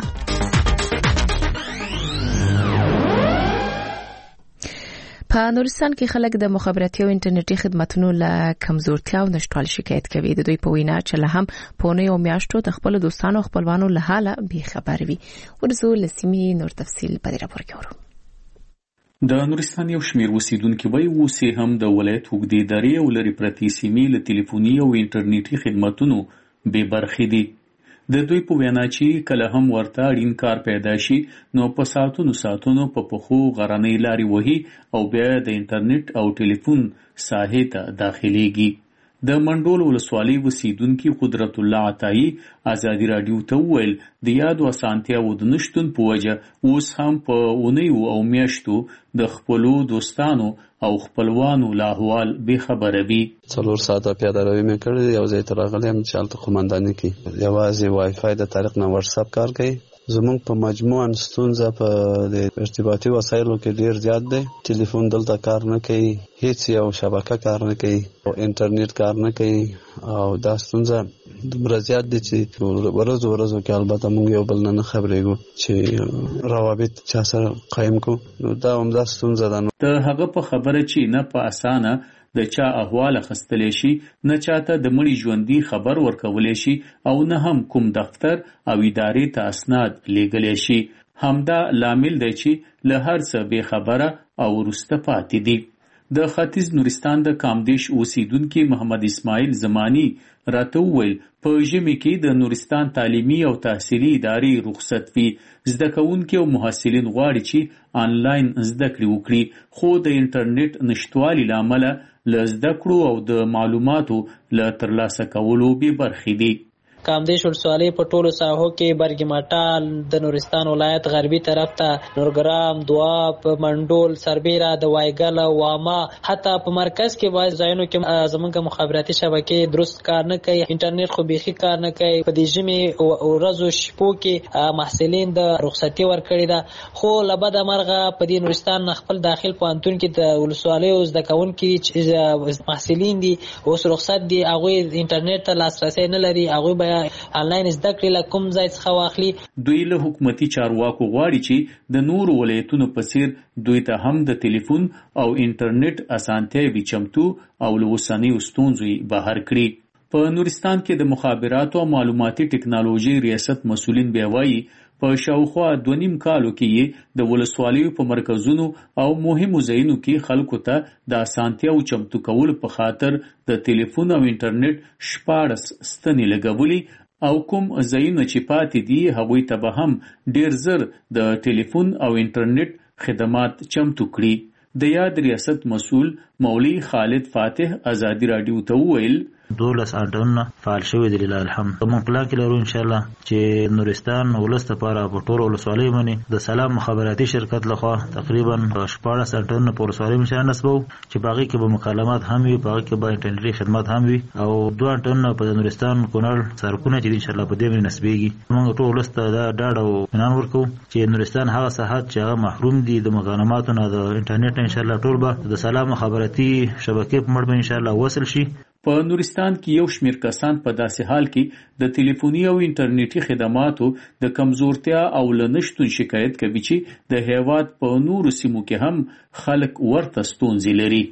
په نورستان کې خلک د مخابراتي او انټرنیټي خدماتو له کمزورتیا او نشټوال شکایت کوي. د دوی په وینا چې له هم په یو میاشتو د خپل دوستانو خپلوانو له حاله بې خبر وي. ورزو لسیمې نور تفصیل په دې راپور کې اورو. د نورستان یو شمېر اوسیدونکي وایي اوس هم د ولایت اوږدې درې او لرې پرتې سیمې له ټلیفوني او انټرنیټي خدماتونو بې برخې دي. د دوی په وینا چې کله هم ورته اړین کار پیدا شي نو په ساعتونو په پخو غرنۍ لارې وهي او بیا د انټرنیټ او ټلیفون ساحې ته داخليږي. د منډول ولسوالۍ اوسیدونکي قدرت الله عطایی ازادي رادیو ته وویل د یادو اسانتیاوو د نشتون په وجه اوس هم په اونیو او میاشتو د خپلو دوستانو او خپلوانو له احوال بې خبره وي. 4 ساعته پیاده روي مې کړې یو ځای ته راغلم چې هلته قومنداني کې یوازې وای فای د طریق نه واتس اپ کار کوي. زمونږ په مجموعاً ستونزه په د ارتباطي وسایلو کې ډیر زیات دی. ټلیفون دلته کار نه کوي، هیڅ یو شبکه کار نه کوي او انټرنیټ کار نه کوي او دا ستونزه دومره زیات دي چې ورځو کې البته موږ یو بل نه خبرېږو چې روابط چا سره قایم کو. نو دا همدا ستونزه ده. د هغه په خبره چې نه په اسانه د چا احوال اخیستلی شي، نه چاته د مړي ژوندي خبر ورکولی شي، او نه هم کوم دفتر او ادارې ته اسناد لیږلی شي. همدا لامل دی چې له هر څه بې خبره او وروسته پاتې دي. د ختیځ نورستان د کامدیش اوسیدونکي محمد اسماعیل زمانی راته وویل په ژمي کې د نورستان تعلیمي او تحصیلي ادارې رخصت وي. زده کوونکي او محصلین غواړي چې آنلاین زده کړې وکړي، خو د انټرنیټ نشتوالي له امله له زده کړو او د معلوماتو له ترلاسه کولو بې برخې دي. کامدیش ولسوالۍ په ټولو ساحو کې برګمټا د نورستان ولایت غربي طرف ته نورګرام، دواب، منډول، سربیره، د وایګل، واما، حتی په مرکز کې بعض ځایونو کې زمونږ مخابراتي شبکې درست کار نه کوي، انټرنیټ خو بیخي کار نه کوي. په دې ژمي ورځو شپو کې محصلین د رخصتي ورکړې ده، خو له بده مرغه په دې نورستان خپل داخل پوهنتون کې د ولسوالیو زده کوونکي محصلین دي اوس رخصت دي، هغوی انټرنیټ ته لاسرسی نه لري، هغوی آنلاین زده کړې له کوم ځای څخه واخلي. دوی له حکومتي چارواکو غواړي چې د نورو ولایتونو په څیر دوی ته هم د ټلیفون او انټرنیټ اسانتیاوې چمتو او له اوسنیو ستونزو بهر کړي. په نورستان کې د مخابراتو او معلوماتي ټکنالوژي ریاست مسؤلین بیا وایي په شاوخوا 2.5 کالو کې د ولسوالیو په مرکزونو او مهمو ځایونو کې خلکو ته د اسانتیاو چمتو کولو په خاطر د ټلیفون او انټرنیټ 14 ستنې لګولي، او کوم ځایونه چې پاتې دي هغوی ته به هم ډیر زر د ټلیفون او انټرنیټ خدمات چمتو کړي. د یاد ریاست مسؤل مولوی خالد فاتح ازادي رادیو ته وویل 12 انټرنیټ فعال شوی دی لله الحمد. موږ پلان کې لرو ان شاء الله چې نورستان ولست لپاره په ټول ولسوالۍ باندې د سلام مخابراتي شرکت لخوا تقریبا 14 انټرنیټ په ولسوالۍ باندې نسبو چې باقي کې به مکالمات هم وي، باقي کې به انټرنیټي خدمات هم وي، او 2 انټرنیټ په نورستان کونړ سرکونه چې ان شاء الله په دې باندې نسبيږي. موږ ټول ولست دا ډاډ او اطمینان ورکو چې نورستان هغه ساحات چې هغه محروم دي د مکالماتو نه د انټرنیټ ان شاء الله ټول به د سلام مخابراتي شبکې په مړ ان شاء الله وصل شي. په نورستان کې یو شمیر کسان په داسې حال کې د ټلیفوني او انټرنیټي خدماتو د کمزورتیا او لنشتون شکایت کوي چې د هیواد په نورو سیمو کې هم خلک ورته ستونزې لري.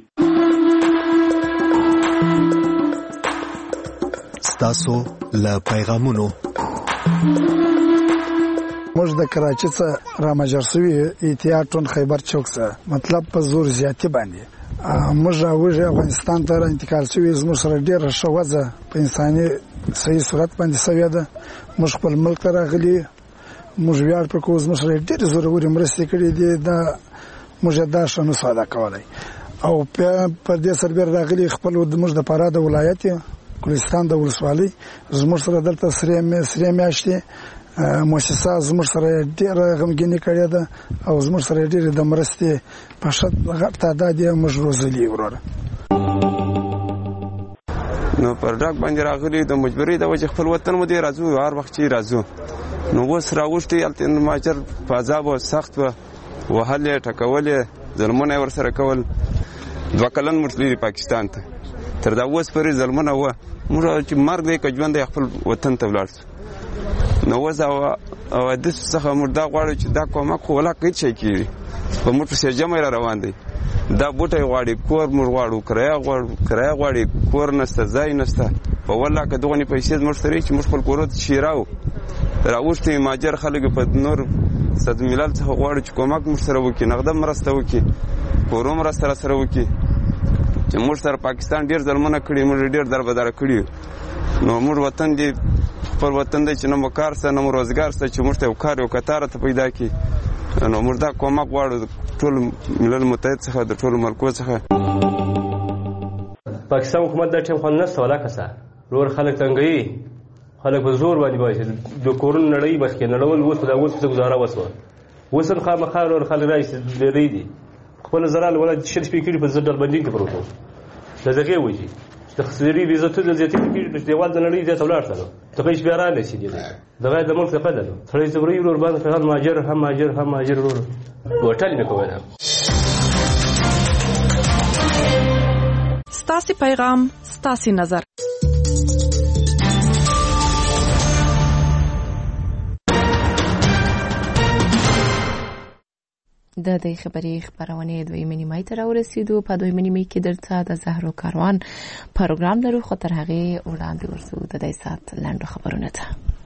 ستاسو له پیغامونو موږ د کراچۍ څخه رامجر شوي اتحادون خیبر چوک څخه مطلب په زور زیاتی باندې موږ راوځي افغانستان ته انتقال شوی، زموږ سره ډېر شوازه په انساني صحیح صورت باندې سوي ده. موږ خپل ملک راغلي، موږ ویاړ پر کوز موږ سره ډېر ضروري مرستې کړې دي، دا موږ دا شنو ساده کولای او په دې سربېر راغلي خپل موږ د پاره د ولایت ګلستان د ولسوالۍ زموږ سره دلته سره میاشتې مؤسسه زموږ سره ډېر غمګینی کړې ده او زموږ سره ډېر د مرستې په شت غټ تعداد یې موږ روزلي وروره. نو پر ډاک باندې راغلي د مجبوري د وجه خپل وطن مو دی راځو، هر وخت چې راځو نو اوس راوښتي الته ماجر په عذاب او سخت وهلې ټکولې ظلمونه ورسره کول. 2 کلن مرتلی پاکستان ته تر دا اوس پرې ظلمونه و موږ چې مرګ دی که ژوند دی خپل وطن ته ولاړ. نو اوس او د څخه موږ دا غواړو چې دا کومک خو ولا کوي چې کیږي په موږ څه جمع روان دی. دا بوټي غواړي کور موږ غواړو، کرایه غواړي، کور نشته، ځای نشته. په والله که دغه پیسې موږ سره چې موږ خپل کورو ته شیراو راوښتي ماجر خلک په نور صد ملل څخه غواړي چې کومک موږ سره وکړي، نقده مرسته وکړي، کورو مرسته سره وکړي چې موږ سره پاکستان ډیر ظلمونه کړي، موږ ډیر دربدار کړي. نو موږ وطن دی پر وطن دی چې نه مکار سره نه روزګار سره چې موږ ته کار او کتاره ته پیدا کی. نو موږ دا کومک غواړو ټول ملل متحد څخه د ټول ملکو څخه. پاکستان حکومت دا ټیم خو نه سواله کسه نور خلک تنګي، خلک په زور باندې وایي د کورون نړۍ بس کې نړول اوس دا اوس څه گزاره وسو وسن خامخا نور خلک راځي لري دي خپل زرال ولا شل سپیکر په زړه باندې کې پروتو دا ځکه وایي د خسري ویزه ته د زیاتې کې په دیوال د نړۍ ځای تولار سره ته هیڅ بیا را نشي دي دغه د ملک څخه ده ترې زبري ور باندې فعال هم ماجر ور وټل مې کوله. ستاسي پیغام ستاسي نظر د دې خبرې خبرونه دویمه نیمه ته راورسېدو. په دویمه نیمه کې درته د زهرو کاروان پروګرام لرو، خو تر هغې وړاندې ورسو د دې ساعت لنډو خبرونه ته.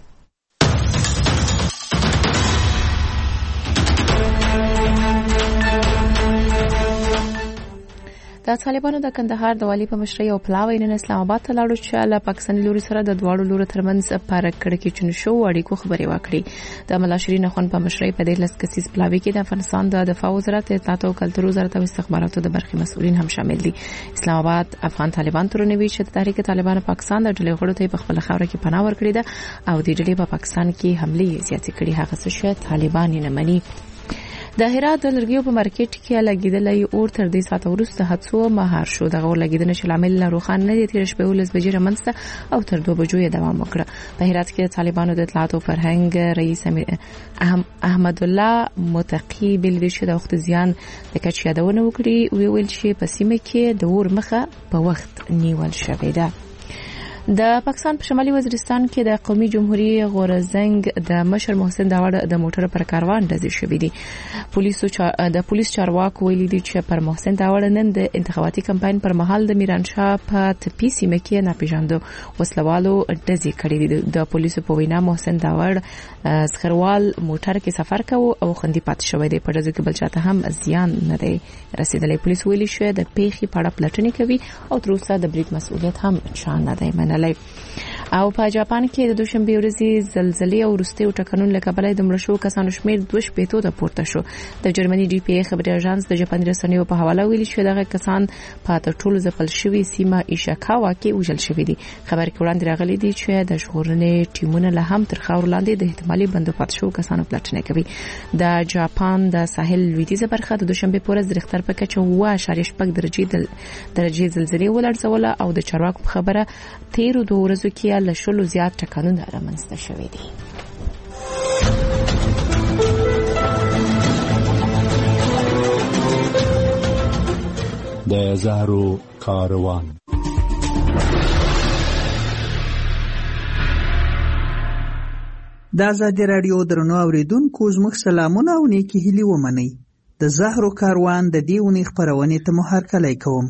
د طالبانو د کندهار د والي په مشرۍ او پلاوی نن اسلام آباد ته لاړو چې له پاکستاني لوري سره د دواړو لورو ترمنځ په کړکېچونو شو اړیکو خبرې وکړي. د ملا شیرین اخوند په مشرۍ په 13 کسیز پلاوی کې د افغانستان د دفاع وزارت، اطلاعات او کلتور وزارت او استخباراتو د برخې مسؤلین هم شامل دي. اسلام آباد افغان طالبان ترونوي چې تحریک طالبان پاکستان د ډلې غړو ته په خپل خاور کې پناه ورکړي ده او د ډلې په پاکستان کې حمله زیاتې کړي. هغه څه چې طالبان نه مني. د هرات د لرګیو په مارکیټ کې لګیدلې اور تر دې ساعت وروسته حادثو مهار شو. دغه اور لګیدنه چې لامل روخان نه دی. تیر شپه 12 بجې رمنځته او تر 2 بجو یې دوام وکړ. په هرات کې د طالبانو د اطلاعات او فرهنګ رئیس احمد الله متقی بلوي چې د وخت زیان د کچ یادونه وکړي. ویل چې په سیمه کې د اور مخه په وخت نیول شوې ده. د پاکستان په شمالي وزیرستان کې د قومي جمهوریت غورزنګ د مشر محسن داوړ د موټر پر کاروان ډزې شوې دي. پولیس چارواکو ویلي دي چې پر محسن داوړ نن د انتخاباتي کمپاین پر مهال د میرانشاه په تپی سیمه کې ناپېژاندو وسلوالو ډزې کړې دي. د پولیسو په وینا محسن داوړ سخروال موټر کې سفر کاوه او خوندي پاتې شوی دی. په ډزو کې بل چاته هم زیان نه دی رسیدلی. پولیس ویلي شو د پیښې په اړه پلټنې کوي او تر اوسه د برید مسؤلیت هم چا نه دی منلی. او په جاپان کې د دوشنبه ورځې زلزلې او وروستي ټکانونو له کبله د مړو شوو کسانو شمېر 2 ته پورته شو. د جرمني ډي پی ای خبري اژانس د جاپاني رسنیو په حواله ویلي چې دغه کسان په ټولو ځپل شوی سیمه ایشاکاوا کې وژل شوی دي. خبر کې وړاندې راغلي دي چې د ژغورنې ټیمونه له هم تر خاور لاندې د احتمالي بندو پاتې شوو کسانو پلټنه کوي. د جاپان د ساحل لویدیځه برخه د دوشنبه په ورځ د ریختر په کچه 7.8 درجه زلزلې ولړزوله او د چارواکو په خبره تیرو 2 ورځو کې له شلو زیات ټکانونه رامنځته شوي دي. د زهرو کاروان. د آزادي رادیو درنو اوریدونکو زموږ سلامونه او نیکی هیلې ومنئ. د زهرو کاروان د دې اونۍ خپرونې ته مو هرکلی کوم.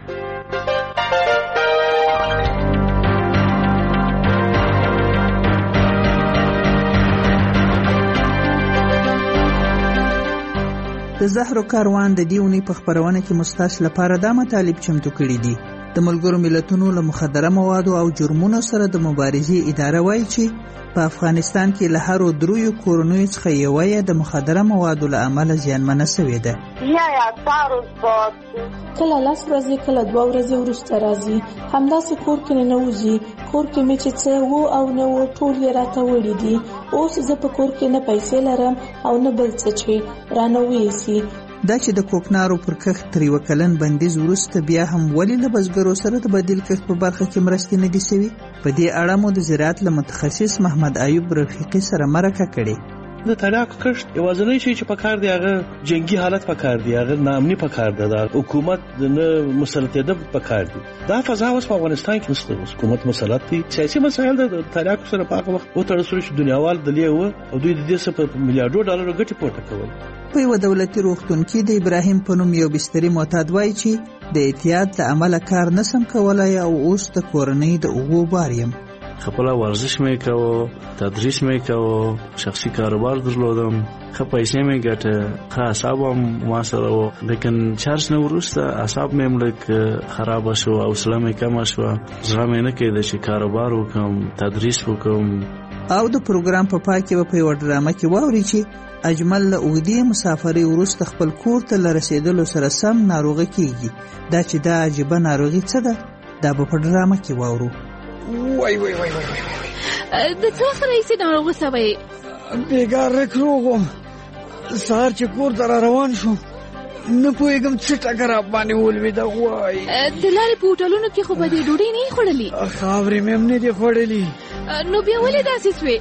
د زهرو کاروان د دې اونۍ په خپرونه کې مستاس لپاره دا مطالب چمتو کړي دي. د ملګرو ملتونو له مخدره موادو او جرمونو سره د مبارزې اداره وایي چې په افغانستان کې له هرو 3 کورونو څخه یوه د مخدره موادو له امله زیانمنه شوې ده. کله 10 ورځې کله 2 ورځې وروسته راځي. همداسې کور کې نه وځي. کور کې مې چې څه وو او نه وو ټول یې راته وړي دي. اوس زه په کور کې نه پیسې لرم او نه بل څه چې رانه ویسي. دا چې د کوکنارو پر کښت تر 1 کلن بندیز وروسته بیا هم ولې له بزګرو سره د بدیل کښت په برخه کې مرستې نه دي شوي؟ په دې اړه مو د زراعت له متخصص محمد ایوب رفیقي سره مرکه کړې. د تریاکو کښت یوازینی شی چې پکار دی هغه جنگي حالت پکار دی، هغه ناامني پکار دی، د حکومت نه مسلطیت پکار دی. دا فضا اوس په افغانستان کې نشته. حکومت مسلط دی. سیاسي مسایل د تریاکو سره په هغه وخت او تر څو چې دنیاوال دلیه و او دوی د دې څخه په میلیارډو ډالرو ګټه پورته کول. په یو دولتي روغتون کې د ابراهیم په نوم یو بستري معتاد وایي چې د احتیاط له امله کار نسم کولای او اوس د کورنۍ د اوغو بار یم. خپل ورزش مې کوو، تدریس مې کوو، شخصي کاروبار درلودم، ښه پیسې مې ګټه، ښه اعصاب هم ما سره وو. لیکن چارج نه وروسته اعصاب مې لږ خراب شو، حوصله مې کمه شوه، زړه مې نه کېده چې کاروبار وکړم، تدریس وکړم. او د پروګرام په پای کې په یو ډرامه کې واوري چې اجمل له اوږدې مسافرۍ وروسته خپل کور ته له رسېدلو سره سم ناروغه کېږي. دا چې دا عجیبه ناروغي څه ده، دا به په ډرامه کې واورو. وای وای وای وای د څه وخت راهیسې ناروغه سوی؟ بېګار روغ وم. سهار چې کور ته را روان شوم نه پوهېږم څه ټکر باندې ولوېده. وای د لارې په هوټلونو کې خو به دې ډوډۍ نه یې خوړلې؟ خاورې مې هم نه دي خوړلې. نو بیا ولې داسې سوې؟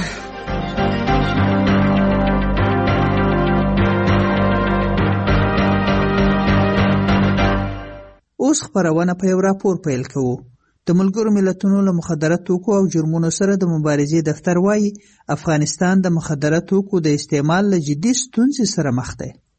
اوس خپرونه په یو راپور پیل کوو. د ملګرو ملتونو له مخدره توکو او جرمونو سره د مبارزې دفتر وایي افغانستان د مخدره توکو د استعمال له جدي ستونزې سره مخ دی.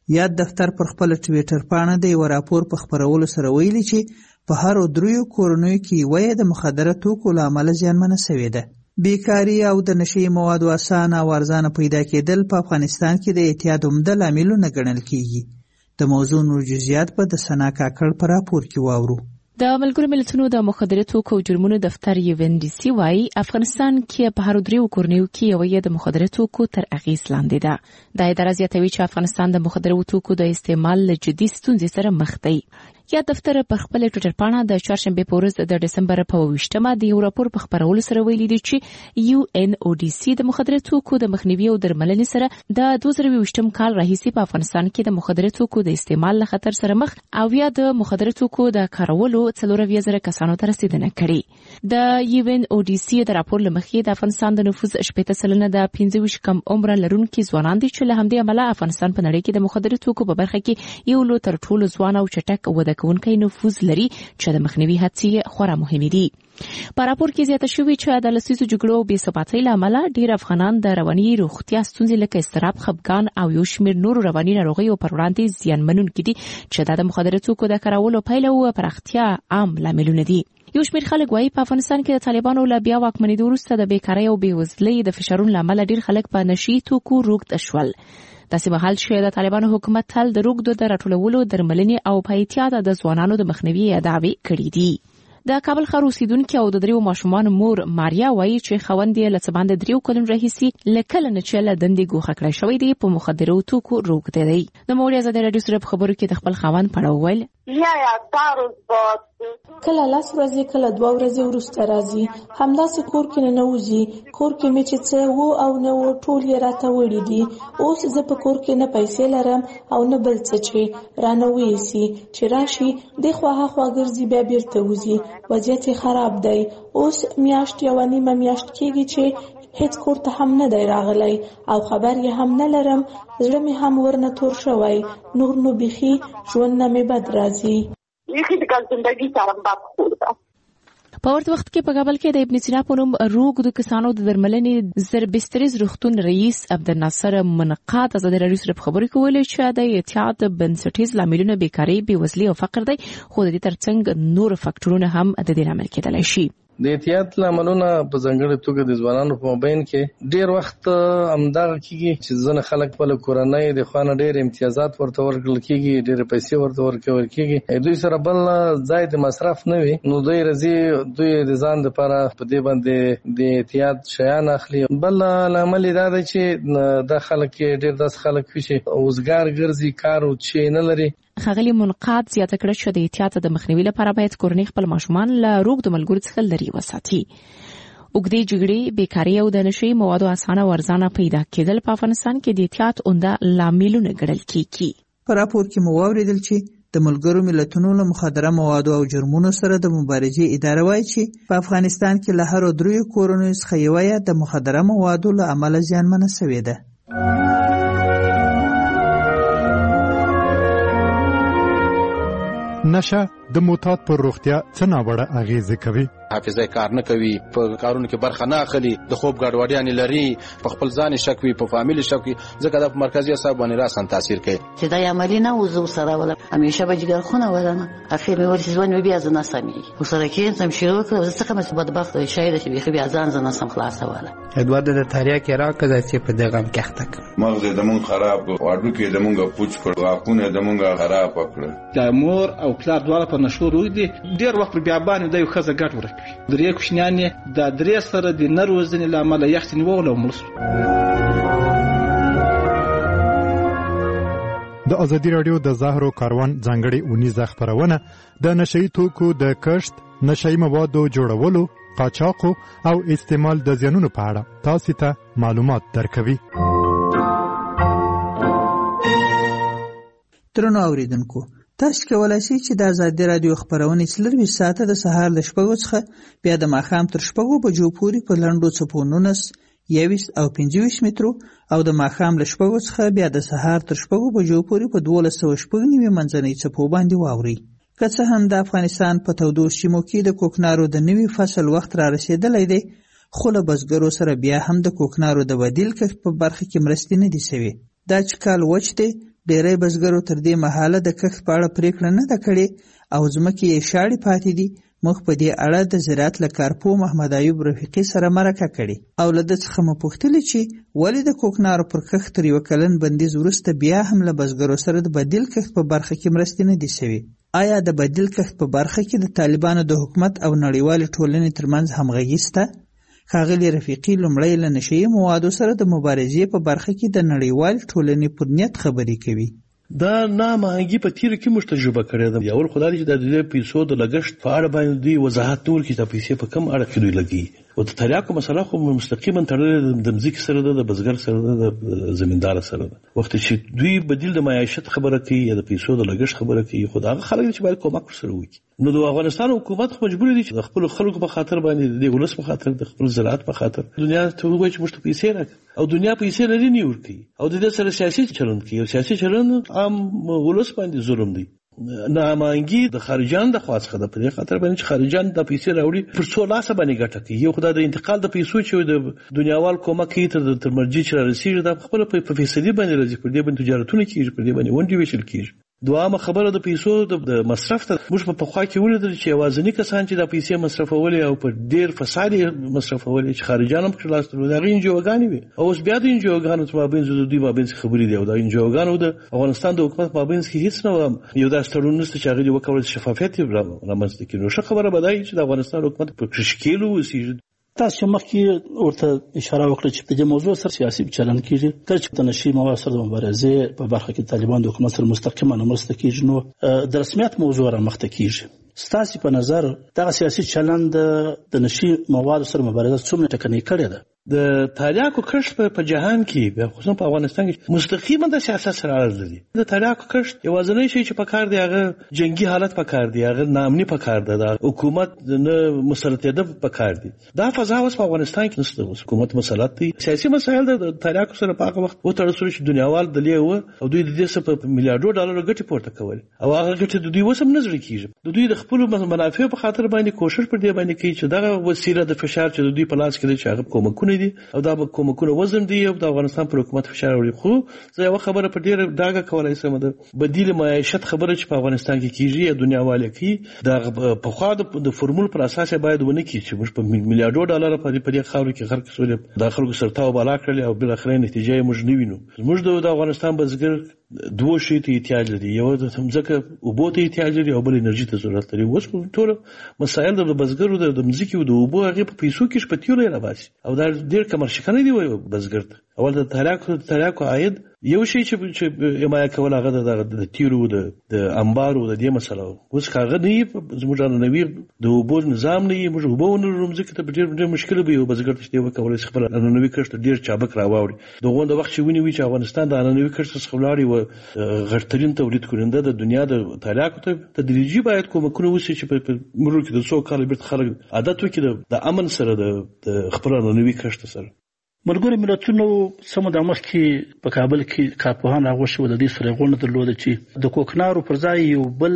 یاد دفتر پر خپل ټویټر پاڼه د یو راپور په خپرولو سره ویلي چې په هر 3 کورنیو کې یوه د مخدره توکو له امله زیانمنه شوې ده. بیکاري او د نشي موادو اسانه او ارزانه پیدا کېدل په افغانستان کې د اعتیاد عمده لاملونه ګڼل کېږي. د موضوع نور جزئیات په د سنا کاکړ په راپور کې واورو. د ملګرو ملتونو د مخدره توکو جرمونو دفتر UNODC وايي افغانستان کې په هر 3 کورنیو کې یوه د مخدره توکو تر اغیز لاندې ده. د اداره زیاتوي چې افغانستان د مخدره توکو د استعمال له جدي ستونزې سره مخ دی. یا دفتر په خپل ټویټر پاڼه د چهارشنبه په ورځ د دسمبر په 28مه د یو راپور په خپرولو سره ویلي دی چې UNODC د مخدره توکو د مخنیوي او درملنې سره د 2020م کال راهیسې په افغانستان کې د مخدره توکو د استعمال له خطر سره مخ او یا د مخدره توکو د کارولو 4,000 کسانو ته رسیدنه کړې. د UNODC د راپور لمخې د افغانستان د نفوس 80% د 25 کم عمر لرونکو ځوانان دي چې له همدې امله افغانستان په نړۍ کې د مخدره توکو په برخه کې یو لو تر ټولو ځوان او چټک وده کوونکی نفوذ لري چې د مخنیوي هڅې خورا مهمې دي. په راپور کې زیاته شوې چې د لسیزو جګړو او بې ثباتۍ له امله ډېر افغانان د رواني روغتیا ستونزې لکه اضطراب، خپګان او یو شمېر نورو رواني ناروغیو پر وړاندې زیانمنونکي دي چې د مخدره توکو د کارولو پایله او پراختیا عام لاملونه دي. یو شمېر خلک وایي په افغانستان کې د طالبانو له بیا واکمنېدو وروسته د بیکارۍ او بېوزلۍ د فشارونو له امله ډېر خلک په نشي توکو روږد شول. داسې مهال چې د طالبانو حکومت تل د روږدو د راټولولو، درملنې او په احتیاط د ځوانانو د مخنیوي دعوې کړې دي. د کابل ښار اوسیدونکي او د 3 ماشومانو مور ماریا وایي چې خاوند یې له څه باندې 3 کلونو راهیسې له کله نه چې له دندې ګوښه کړی شوی دی په مخدره توکو روږدی دی. د مور ازادي راډیو سره په خبرو کې د خپل خاوند په اړه وویل کله 10 ورځې کله 2 ورځې وروسته راځي، همداسې کور کې نه وځي. کور کې مې چې څه وو او نه وو ټول یې راته وړي دي. اوس زه په کور کې نه پیسې لرم او نه بل څه چې رانه ویسي چې راشي د خواها خوا ګرځي بیا بیرته وځي. وضعیت خراب دی. اوس میاشت یو نیمه میاشت کېږي چې هیڅ کور ته هم نه دی راغلی او خبر یې هم نه لرم. زړه مې هم ورنه تور شوی. نور نو بیخي ژوند نه مې بد راځي. په ورته وخت کې په کابل کې د ابن سینا په نوم روږدو کسانو د درملنې زربستریز روغتون رئیس عبدالناصر منقاد ازادي راډیو سره په خبرو کې ویلي چې د اعتیاد بنسټیز لاملونه بیکاري، بېوزلي او فقر دی، خو د دې ترڅنګ نور فاکټورونه هم د دې لامل کېدلی شي. د احتیاط لاملونه په ځانګړي توګه د ځوانانو په مابین کې ډیر وخت همدغه کېږي چې ځنه خلک خپل کورنۍ د خوانه ډیر امتیازات ورته ورکړل کېږي، ډیر پیسې ورته ورکول کېږي. دوی سره بل ځای د مصرف نه وي، نو دوی راځي دوی د ځان لپاره په دې باندې د احتیاط شیان اخلي. بل لامل دا دی چې د خلک ډیر داس خلک وي چې اوسګار ګرځي، کار او چې نه لري. ښاغلي منقاد زیاته کړه چې د احتیاط د مخنیوي لپاره باید کورنۍ خپل ماشومان له روږدو ملګرو څخه لرې وساتي. اوږدې جګړې، بیکاري او د نشي موادو اسانه او ارزانه پیدا کېدل په افغانستان کې د احتیاط عمده لاملونه ګڼل کېږي. په راپور کې مو واورېدل چې د ملګرو ملتونو له مخدره موادو او جرمونو سره د مبارزې اداره وایي چې په افغانستان کې له هر 3 کورنیو څخه یوه د مخدره موادو له امله زیانمنه شوې ده. نشه د معتاد پر روغتیا څه ناوړه اغیزه کوي. حافظه کار نه کوي، په کارونو کې برخه نه اخلي، د خوب ګډوډیان لري، په خپل ځان شک وي، په فامیل شک وي، ځکه د مرکزی اعصاب باندې راسن تاثیر کوي. چې دا عملی نه وزو سره ولا همیشه به جګر خونه ولنه اخر مې ورته ځوان بیا ځنه سمي وسره کې تم شروع کړ. زه څنګه بدبخت شاید چې بیا ځان ځنه سم خلاصوله. ادوار د تاریخ کې راکړه چې په دغه کې تک مغز د مون خراب واړو کې د مونږه پوچ کړ، واکونه د مونږه خراب کړ. د مور او پلار دواړه په نشو روي دي. ډیر وخت بیا باندې د یو خزه ګټ ورکوي. درې کوشنیان د درې سره د نروزنې لامل یختنی وول او ملس. د ازادي راډیو د زهرو کاروان ځانګړي اونیزه خبرونه د نشئی توکو د کښت، نشئی موادو جوړولو، قاچاق او استعمال د زیانونو په اړه تاسو ته معلومات درکوي. ترنو اوریدونکو، تاسو کولای شئ چې د ازادي راډیو خبرونه 24 ساعته د سهار ل 6 څخه بیا د ماښام تر 6 بجو پورې په لنډو څپو 19 21 او 25 مترو او د ماښام ل 6 څخه بیا د سهار تر 6 بجو پورې په 1290 منځنۍ څپو باندې واوري. که څه هم د افغانستان په تودو سیمو کې د کوکنارو د نوي فصل وخت را رسیدلی دی، خو له بزګرو سره بیا هم د کوکنارو د بدیل کښت په برخه کې مرستې نه دي شوې. دا چې کال وچ دی، ډېری بزګرو تر دې مهاله د کښت په اړه پریکړه نه ده کړې او ځمکې یې شاړې پاتې دي. موږ په دې اړه د زراعت له کارپوه محمد ایوب رفیقي سره مرکه کړې او له ده څخه مو پوښتلې چې ولې د کوکنارو پر کښت تر 1 کلن بندیز وروسته بیا هم له بزګرو سره د بدیل کښت په برخه کې مرستې نه دي شوې. آیا د بدیل کښت په برخه کې د طالبانو د حکومت او نړیوالې ټولنې ترمنځ همغږي شته؟ ښاغلي رفیقي لومړی له نشهیي موادو سره د مبارزې په برخه کې د نړیوالې ټولنې پر نیت خبرې کوي. دا نامهنګي په تیر کې موږ تجربه کړې ده. یو خدای چې د پیسو د لګښت په اړه باندې وضاحت نور کې د پیسې په کم اړه کې دوی لګي او د تریاکو مسله خو مستقیما تړلې د مځکې سره ده، د بزګر سره ده، د زمیندار سره ده. وخت چې دوی بدیل د معیشت خبره کوي یا د پیسو د لګښت خبره کوي، خو دا خلک چې باید کومک سره وکړي. نو د افغانستان حکومت خو مجبور دي چې د خپل خلکو په خاطر باندې د ولس په خاطر د خپل زراعت په خاطر دنیا ته وایي چې موږ ته پیسې راکړي او دنیا پیسې لري نه ورکړي او د دې سره سیاسي چلند کوي او سیاسي چلند عام ولس باندې ظلم دی. نامانګي د خارجان د خواص خده په دې خاطر باندې چې خارجان د پیسې راوړي پر څو لاسه باندې ګټه کوي. یو خدای د انتقال د پیسو چې د دنیاوال کومک کوي تر مرجع چې رسیږي د خپل په فیصدي باندې راځي، پر دې باندې تجارتونه کیږي، پر دې باندې ونډې ویشل کیږي. دوامه خبره د پیسو د مصرف ته موږ په پخوا کې ولیدل چې یوازینی کسان چې د پیسې مصرفولې او په ډیر فساد مصرفولې چې خارجان هم کړل لاستلو دا انجوګانی وي او اوس بیا د انجوګانو په مابین د دوی مابین خبرې دی او د انجوګانو د افغانستان د حکومت مابین کې هیڅ نه یو داس تړون نشته چې هغه وکړي شفافیت رامنځته کړي. نو ښه خبره بدای چې د افغانستان حکومت په کشکیلو وسی. تاسو مخکې ورته اشاره وکړه چې په دې موضوع سره سیاسي چلند کیږي، کله چې د نشي مواد سره د مبارزې په برخه کې طالبان د حکومت سره مستقیما مرسته کیږي، نو د رسمیت موضوع را مخته کیږي. ستاسو په نظر دا سیاسي چلند د نشي مواد سره مبارزه څومره ټکنۍ کړې ده؟ د تریاکو کښت په جهان کې خصوصا په افغانستان کې مستقیما د سیاست سره اړه لري. د تریاکو کښت یوازینی شی چې په کار دی هغه جنگي حالت په کار دی، هغه ناامني په کار ده، د حکومت نه مسلطیت په کار دی. دا فضا اوس په افغانستان کې نشته. حکومت مسلط دی. سیاسي مسایل د تریاکو سره په هغه وخت وتړل شو چې دنیاوال د لیو او دوی د دې څخه په میلیارډو ډالر ګټه پورته کول او هغه ګټه د دوی وسم نظر کیږي. د دوی د خپل منافع په خاطر باندې کوشش پر دې باندې کوي چې دغه وسیله د فشار چې د دوی په لاس کې دی چې هغه کومکونه دي او دا به کومکونه وزن دی او د افغانستان پر حکومت فشار وړي. خو زه یو خبره په ډیره ډاګه کولای شم د بدیل معیشت خبره چې په افغانستان کې کیږي دنیا والي کې د په خوا د فرمول پر اساس باید ونه کی چې موږ په میلیارډو ډالر په دې خاور کې خرڅ کړو د خلکو سرتاو بالا کړل او بل اخرین نتیجه موږ نه وینو. موږ د افغانستان بزګر دوه شی ته احتیاج لري، یو د ځمکه او بو ته احتیاج لري او بل انرژي ته ضرورت لري. اوس ټول مسایل د بزګرو د ځمکې او د اوبو هغه په پیسو کې شپتیول راوځي او دا ډیر کمرشکنه دی وای بزګر ته. اول د تریاکو عاید یو شی چې حمایه کول هغه د تیرو د انبارو د دې مسله اوس هغه نه زموږ نوی د اوبو نظام نه موږ اوبو نه ځمکې ته ډیر مشکل به یو بزګر ته وکولای شي خپل نوی کښت ډیر چابک راوړي. دغه د وخت چې ونی چې افغانستان د نوی کښت څخه ولاړی و غړترین تولید کړنده د دنیا د تریاکو ته تدریجي باید کومکونه وشي چې په مرور کې د څو کال بیرته خلک عادت وکړي د امن سره د خپل نوی کښت سره. ملګرو ملتونو سمو د مخ کې په کابل کې کارپوهان راغوښتي و د دې سره غونډه درلوده چې د کوکنارو پر ځای یو بل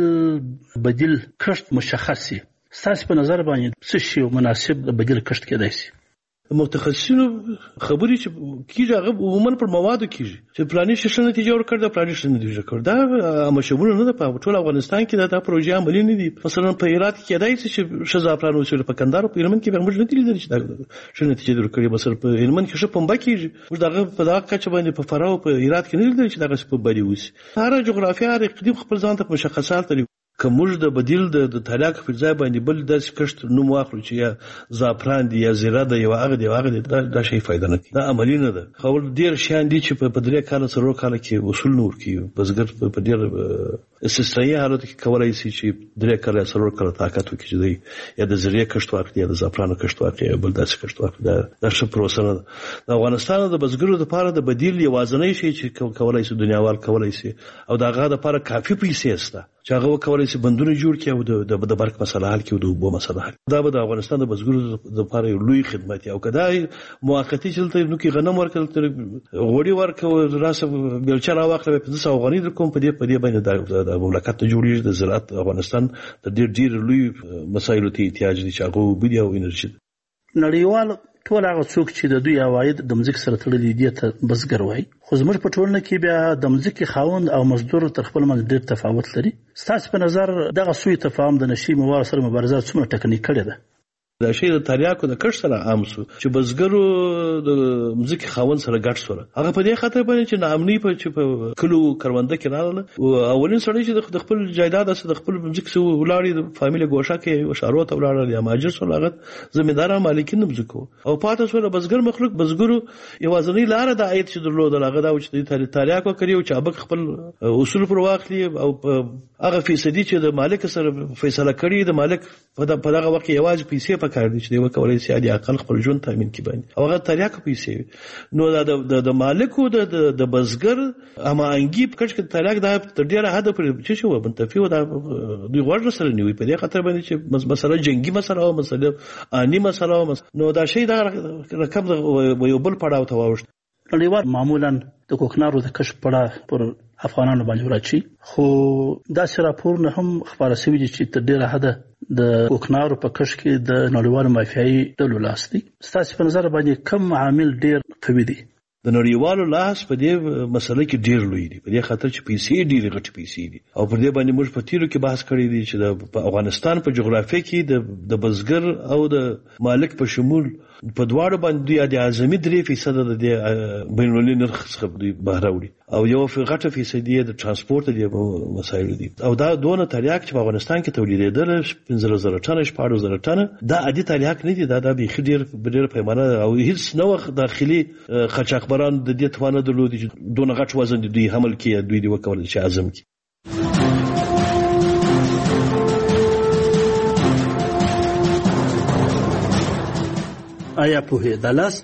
بدیل کښت مشخص شي. ستاسو په نظر باندې څه شی مناسب بدیل کښت کېدای شي؟ متخصصینو خبرې چې کیږي هغه عموما پر موادو کیږي چې پلاني شې نتیجه ورکړ د پلاني شې نتیجه ورکړ دا مشمول نه ده. په ټول افغانستان کې دا پروژې عملي نه دي. مثلا په هرات کې کېدای شي چې شزا پلان وشول، په کندهار په هلمند کې به موږ نه لیدل چې دا شې نتیجه ورکړي. مثلا په هلمند کې ښه پنبه کیږي، موږ دغه په دغه کچه باندې په فراو په هرات کې نه لیدل چې دغه په بری وسی. هر جغرافیه هر اقلیم خپل ځان ته مشخصات لري. که موږ د بدیل د تریاکو پر ځای باندې بل داسې کښت نوم واخلو چې یا زعفران دی یا زیره دی یا هغه دی دا شی فائدہ نه کوي، دا عملی نه ده. خو ډیر شیان دي چې په 3 کال سره کال کې وصول نور کیو بزګر په ډیر استثنایی حالت کې کولای شي چې 3 کال سره کال طاقت وکړي دی یا د زیره کښت واخلي یا د زعفران کښت واخلي یا بل داسې کښت واخلي. دا ښه پروسه نه ده. د افغانستان د بزګرو لپاره د بدیل یوازینی شی چې کولای شي دنیاوال کولای شي او دغه لپاره کافي پیسې شته چې هغه کولای شي بندونه جوړ کړي او د برق مسله حل کړي او د اوبو مسله حل. دا به د افغانستان د بزګرو لپاره یو لوی خدمت او کداي موقتی چلته نو کې غنم ورکړل تر غوړي ورکړو راسه بلچا راوخله په 500 افغاني کوم په دې باندې د مملکت جوړیږي. د زراعت افغانستان د ډیر لوی مسایلو ته احتیاج دي چې هغه وبدي او انرژي. نړیوال ټول هغه څوک چې د دوی عواید د مځکې سره تړلي دي ته بزګر وایي. خو زموږ په ټولنه کې بیا د مځکې خاوند او مزدور تر خپل منځ ډېر تفاوت لري. ستاسو په نظر دغه سوء تفاهم د نشي موادو سره مبارزه څومره ټکنۍ کړې ده؟ دا شی د تریاکو د کښت سره عام شو چې بزګرو د مځکې خاوند سره ګډ سره هغه په دې خاطر باندې چې ناامني په کلو کرونده کې راغله او اولین سړی چې د خپل جایداد سره د خپل مځکې سره ولاړی د فامیل ګوښه کې اشارو ته ولاړل یا ماجر سره هغه زمیندار مالکین مځکو او پاتې سره بزګر مخلوق بزګرو یوازنی لار د عاید چې درلود هغه دا چې د تریاکو کړیو چې ابک خپل اصول پر واخلي او هغه فیصدي چې د مالک سره فیصله کړي د مالک په دغه وخت یوازې پیسې کار دي چې وکولای شي د اقل خپل ژوند تامین کړي باندې او هغه تریاکو پیسې نو دا د مالکو د بزګر اما انګي په کچ کې تریاک دا تر ډیره حد پر چې شو منتفي او دا دوی غوړ سره نیوي په دې خاطر باندې چې مثلا جنگي مسله او مسله اني مسله نو دا شی دا رقم یو بل پړاو ته واوښت. نړیوال معمولا د کوکنارو د کشف پړه پر افغانانو باندې راځي خو دا راپور نه هم خبره شوی چې تر ډیره حد د کوکنارو په کشف کې د نړیوالو مافیایي ډلو لاس دی. ستاسو په نظر باندې کوم عامل ډیر قوي دی؟ د نړیوالو لاس په دې مسله کې ډیر لوی دی په دې خاطر چې پیسې ډیر غټ پیسې دي او پر دې باندې موږ په تیرو کې بحث کړی دی چې د افغانستان په جغرافیه کې د بزګر او د مالک په شمول په دواړو باندې د اعظمي 3% د بین المللي نرخ څخه دی بهر وړي او یو غټه فیصدي د ترانسپورت دی مسایل دي او دا دونه تریاک چې په افغانستان کې تولیدېدل 15000 ټن 14000 ټن دا عادي تریاک نه دي دا د ډیر پیمانه او هیڅ نوښت داخلي قاچاقبران د دې توانه درلودي چې دونه غټ وزن دوی حمل کړي دوی دی وکول چې اعظم کی. آیا پوهېدلاست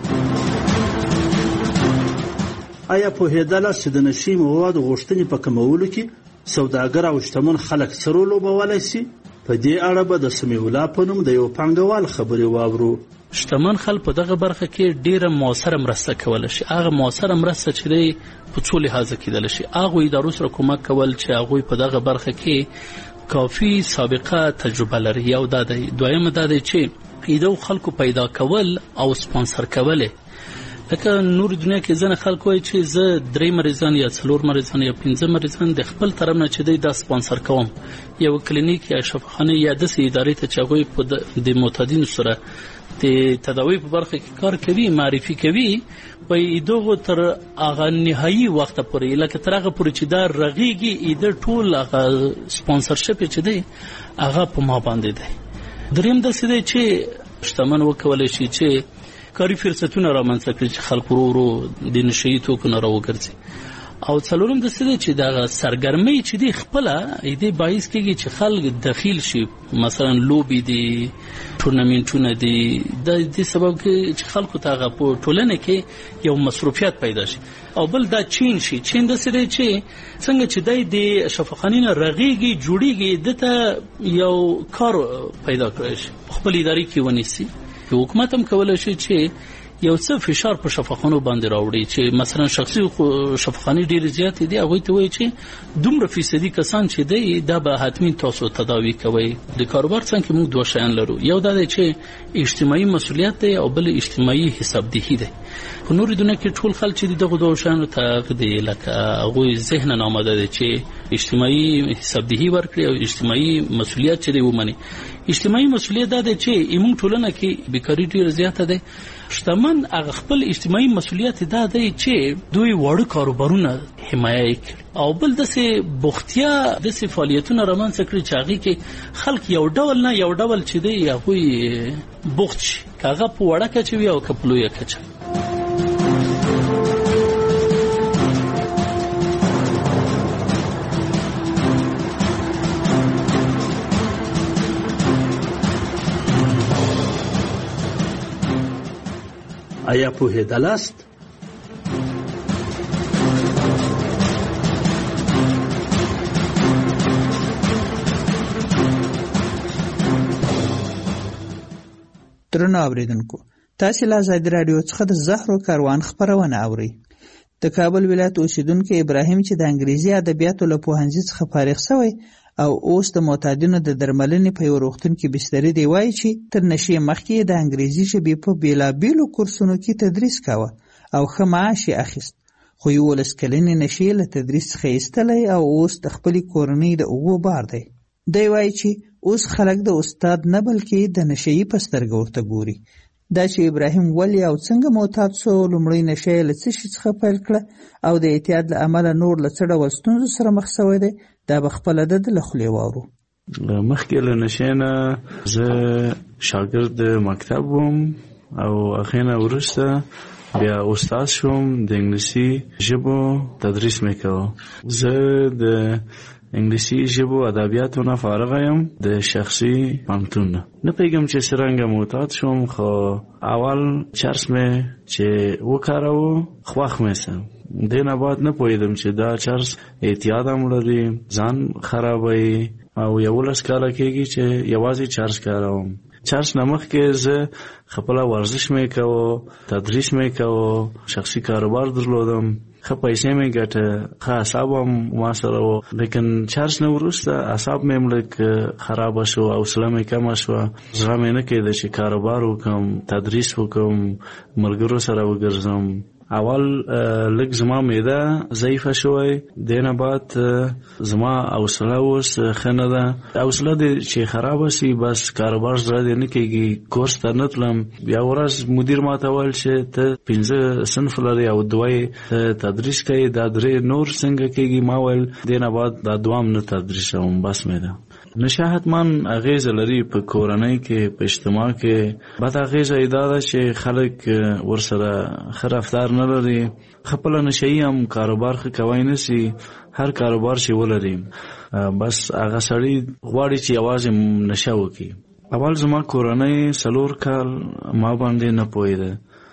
چې د نشي موادو غوښتنې په کمولو کې سوداګر او شتمن خلک څه رول لوبولی شي؟ په دې اړه به د سمیع الله په نوم د یو پانګوال خبرې واورو. شتمن خلک په دغه برخه کې ډیره موثره مرسته کولی شي. هغه موثره مرسته چې دی په څو لحاظه کیدلی شي. هغوی ادارو سره کومک کول چې هغوی په دغه برخه کې کافي سابقه تجربه لري. یو دا دی. دویمه دا دی چې ایدو خلکو پیدا کول او سپانسر کوله. لکه نور دنیا کې ځنه خلک وایي چې زه 3 مریضان یا 4 مریضان یا 5 مریضان د خپل طرف نه چې دا سپانسر کوم یو کلینیک یا شفاخانه یا د ادارې ته چې هغوی په د معتادینو سره د تداوی په برخه کې کار کوي معرفي کوي په ایدو تر هغه نهایي وخت پورې لکه تر هغه پورې چې دا رغیږي ایدو ټول هغه سپانسرشپ چې دی هغه په ما باندې دی. دریم د سده چې شتمن وکولای شي چې کاري فرصتونه رامنځته کړي چې خلک ورو د نشي توکو نه راوګرځي او څلورم د سده چې د سرګرمۍ چې دی خپل دې باعث کېږي چې خلک دخیل شي مثلا لوبي دي ټورنمنټونه دي د دې سبب کې چې خلکو ته په ټولنه کې یو مصروفیت پیدا شي او بل دا چین شي. چین د سده چې څنګه چې د شفاخانینه رغیږي جوړیږي دته یو کار پیدا کړی شي خپل ادارې کې ونیسي. حکومت هم کولای شي چې یو څه فشار په شفاخانو باندې راوړي چې مثلا شخصي شفاخانې ډېر زیات دي هغه ته وایي چې دومره فیصدي کسان چې دی دا به حتمی تاسو تداوی کوي. د کاروبار څنګه موږ دوه شیان لرو. یو دا دی چې اجتماعي مسؤلیت دی او بل اجتماعي حسابدهي دی. په نور دنیا کې ټول خلک چې دغه دوه شیانو ته دی لکه هغوی ذهن آماده دي چې اجتماعي حسابدهي ورکړي او اجتماعي مسؤلیت چې دی ومني. اجتماعي مسؤلیت دا دی چې موږ ټولنه کې بیکاری ډېر زیاته ده. شتمن هغه خپل اجتماعي مسؤلیت دا دی چې دوی وړ کاروبارونه حمایت کړي او بل دسه بوختیا دسه فعالیتونه رامنځته کړي چې هغه کې خلک یو ډول نه یو ډول چې دی هغه بوخت شي هغه په وړه کې وي او کپلویا کې. آیا پوهېدلاست؟ درنو اوریدونکو تاسو له آزاد رادیو څخه د زهرو کاروان خبرونه اورئ. د کابل ولایت اوسیدونکو ابراهیم چې د انګریزي ادبیاتو له پوهنځي څخه فارغ شوی او اوس د معتادینو د درملنې په یو روغتون کې بستري دی. وایي چې تر نشې مخکې د انګریزي ژبې په بېلابېلو کورسونو کې تدریس کاوه او ښه معاش یې اخیست، خو 11 کلنې نشې له تدریس څخه ایستلی او اوس د خپلې کورنۍ د اوږو بار دی. دی وایي چې اوس خلک د استاد نه بلکې د نشهیي په سترګه ورته ګوري. دا چې ابراهیم ولې او څنګه معتاد سو، لومړی نشه یې له څه شي څخه پیل کړه او د اعتیاد له امله نور له څه ډول ستونزو سره مخ سوی دی، دا به خپله د له خولې واورو. مخکې له نشې نه زه شاګرد مکتب وم او هغې نه وروسته بیا استاد شوم، د انګلیسي ژبو تدریس مې کوه. زه د انګلیسي ژبو ادبیاتو نه فارغ یم د شخصي پوهنتون نه. نه پوهېږم چې څرنګه معتاد شوم، خو اول چرس مې چې وکاروه خوښ مې سه. دې نه بعد نه پوهېدم چې دا چرس اعتیاد هم لري، ځان خرابوي او 11 کاله کېږي چې یوازې چرس کاروم. چرس نه مخکې زه خپله ورزش مې کوه، تدریس مې کوه، شخصي کاروبار درلودم، ښه پیسې مې ګټه، ښه اعصاب هم ما سره و. لیکن چرس نه وروسته اعصاب مې هم لږ خرابه شو، حوصله مې کمه شوه، زړه مې نه کېده چې کاروبار وکړم، تدریس وکړم، ملګرو سره وګرځم. اول لږ زما معده ضعیفه شوی، دې نه بعد زما حوصله اوس ښه نه ده. حوصله دې چې خرابه سي بس کاروبار زړه دې نه کېږي. کورس ته نه تلم. بیا ورځ مدیر ما ته ویل چې ته 5 صنف لرې او 2 تدریس کوي، دا 3 نور څنګه کېږي؟ ما ویل دې نه بعد دا 2 نه تدریسوم، بس مې ده. نشه حتما اغیزه لري په کورنۍ کې، په اجتماع کې. بد اغیزه یې دا ده چې خلک ورسره ښه رفتار نه لري. خپله نشهیي هم کاروبار ښه کوی نه سي. هر کاروبار چې ولري بس هغه سړی غواړي چې یوازې نشه وکړي. اول زما کورنۍ 4 کال ما باندې نه پوهېده.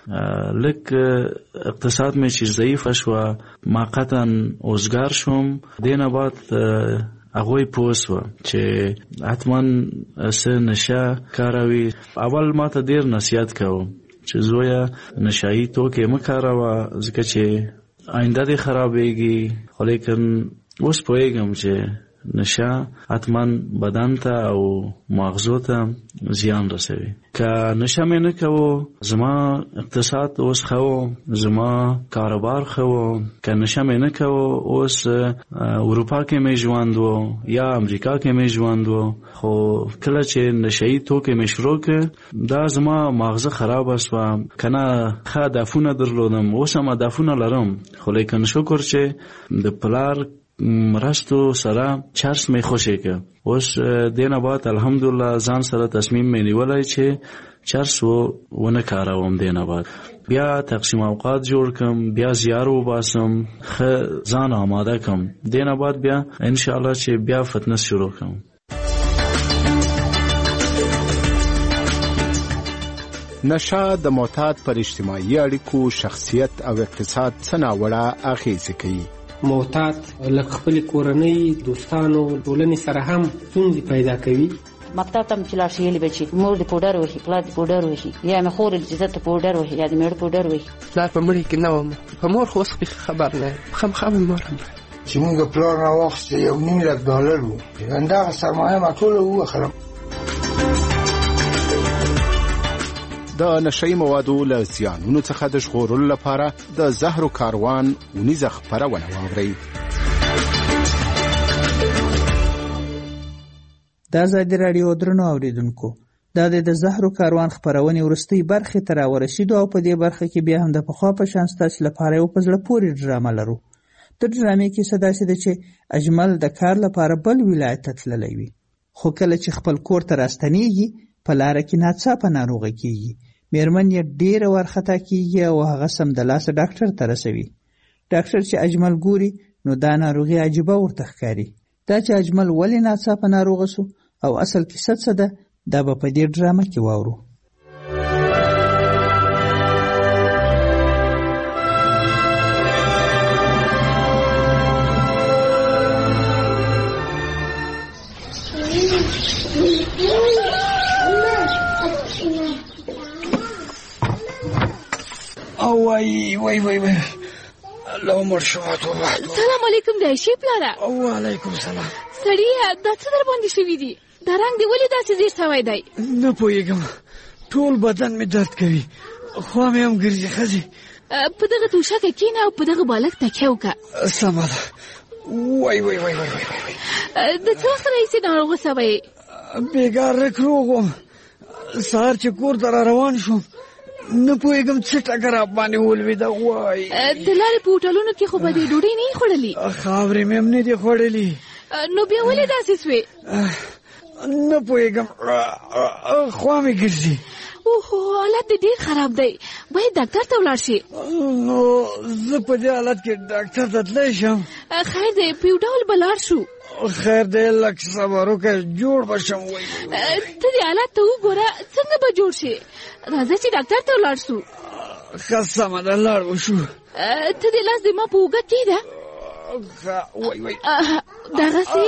لږ اقتصاد مې چې ضعیفه شوه، ما قطعا اوزګار شوم. دې نه بعد هغوی پوه سوه چې حتما څه نشه کاروي. اول ما ته ډېر نصیحت کوم چې زویه نشهیي توکې مه کاروه ځکه چې آینده دې خرابېږي. خو لیکن اوس پوهېږم چې نشه حتما بدن ته او مغزو ته زیان رسوي. که نشه مې نه کوو زما اقتصاد اوس ښه و، زما کاروبار ښه و. که نشه مې نه کوو اوس اروپا کې مې ژوند و یا امریکا کې مې ژوند و. خو کله چې نشهیي توکې مې شروع کړ دا زما مغزه خرابه شوه. که نه ښه هدفونه درلودم، اوس هم هدفونه لرم، خو لیکن شکر چې د پلار مرستو سره چرس مې خوشې که. اوس دې نه بعد الحمدلله ځان سره تصمیم مې نیولی چې چرس ونه کاروم. دې نه بعد بیا تقسیم اوقات جوړ کم، بیا زیار وباسم، ښه ځان آماده کم. دې نه بعد بیا انشاءالله چې بیا فتنس شروع کم. نشه د معتاد پر اجتماعي اړیکو، شخصیت او اقتصاد څه ناوړه اغېزې کوي. معتاد له خپل کورنۍ، دوستانو، ټولنې سره هم ستونزې پیدا کوي. مکتب ته چې لاړ شي بچي مور دې پوډر وهي، پلار دې پوډر وهي، یا مې خور دې عزت پوډر وهي، یا دې مېړه پوډر وهي. پلار په مړي کې نه وم، په مور خو اوس خبر نه یم. خامخا مې مور هم چې موږ پلار راواخیسته $1,000,000 و، همدغه سرمایه ما ټوله ووخلم. د نشهیي موادو له زیانونو څخه د ژغورلو لپاره د زهرو کاروان اونیزه خپرونه واورئ. د ازادي راډیو درنو اوریدونکو، دا د زهرو کاروان خپرونې وروستۍ برخې ته راورسېدو او په دې برخه کې بیا هم د پخوا په شان ستاسو لپاره یو په زړه پورې ډرامه لرو. د ډرامې کیسه داسې ده چې اجمل د کار لپاره بل ولایت ته تللی وي، خو کله چې خپل کور ته راستنېږي په لاره کې ناڅاپه ناروغه کېږي. میرمن یې ډېره وارخطا کېږي او هغه سمدلاسه ډاکټر ته رسوي. ډاکټر چې اجمل ګوري نو دا ناروغي عجیبه ورته ښکاري. دا چې اجمل ولې ناڅاپه ناروغه سو او اصل کیسه څه ده دا به په دې ډرامه کې واورو. وای الله عمر شو توبه. سلام علیکم د عائشې پلاره. وعلیکم سلام. سړی دا څه در باندې شوي دي؟ دا رنګ دې ولې داسې زیړ شوی دی؟ نه پوهېږم، ټول بدن مې درد کوي، خوا مې هم ګرځي. ښځې په دغه توشکه کښېنه او په دغه بالښت تکیه وکړه. سمه ده. وای وای وای وای د څه وخت راهیسې ناروغه شوی؟ بېګار رک روغ وم. سهار چې کور ته را روان شوم نه پوهېږم څه ټکه را باندې ولوېده. وای د لارې په هوټلونو کې خو به دې ډوډۍ نه یې خوړلې؟ خاورې مې هم نه دي خوړلې. نو بیا ولې داسې سوې؟ نه پوهېږم، خوا مې ګرځي. اوهو، حالت دې ډېر خراب دی، باید ډاکټر ته ولاړ شي. نو زه په دې حالت کې ډاکټر ته تللی شم؟ خیر دی، په یو ډول به لاړ شو. خیر دی، لږ صبر وکړه، جوړ به شم. ته دې حالت ته وګوره، څنګه به جوړ شي. راځه چې ډاکټر ته ولاړ شو. ښه سمه ده، لاړ به شو. ته دې لاس دې ما په اوږه کېږده. دغسې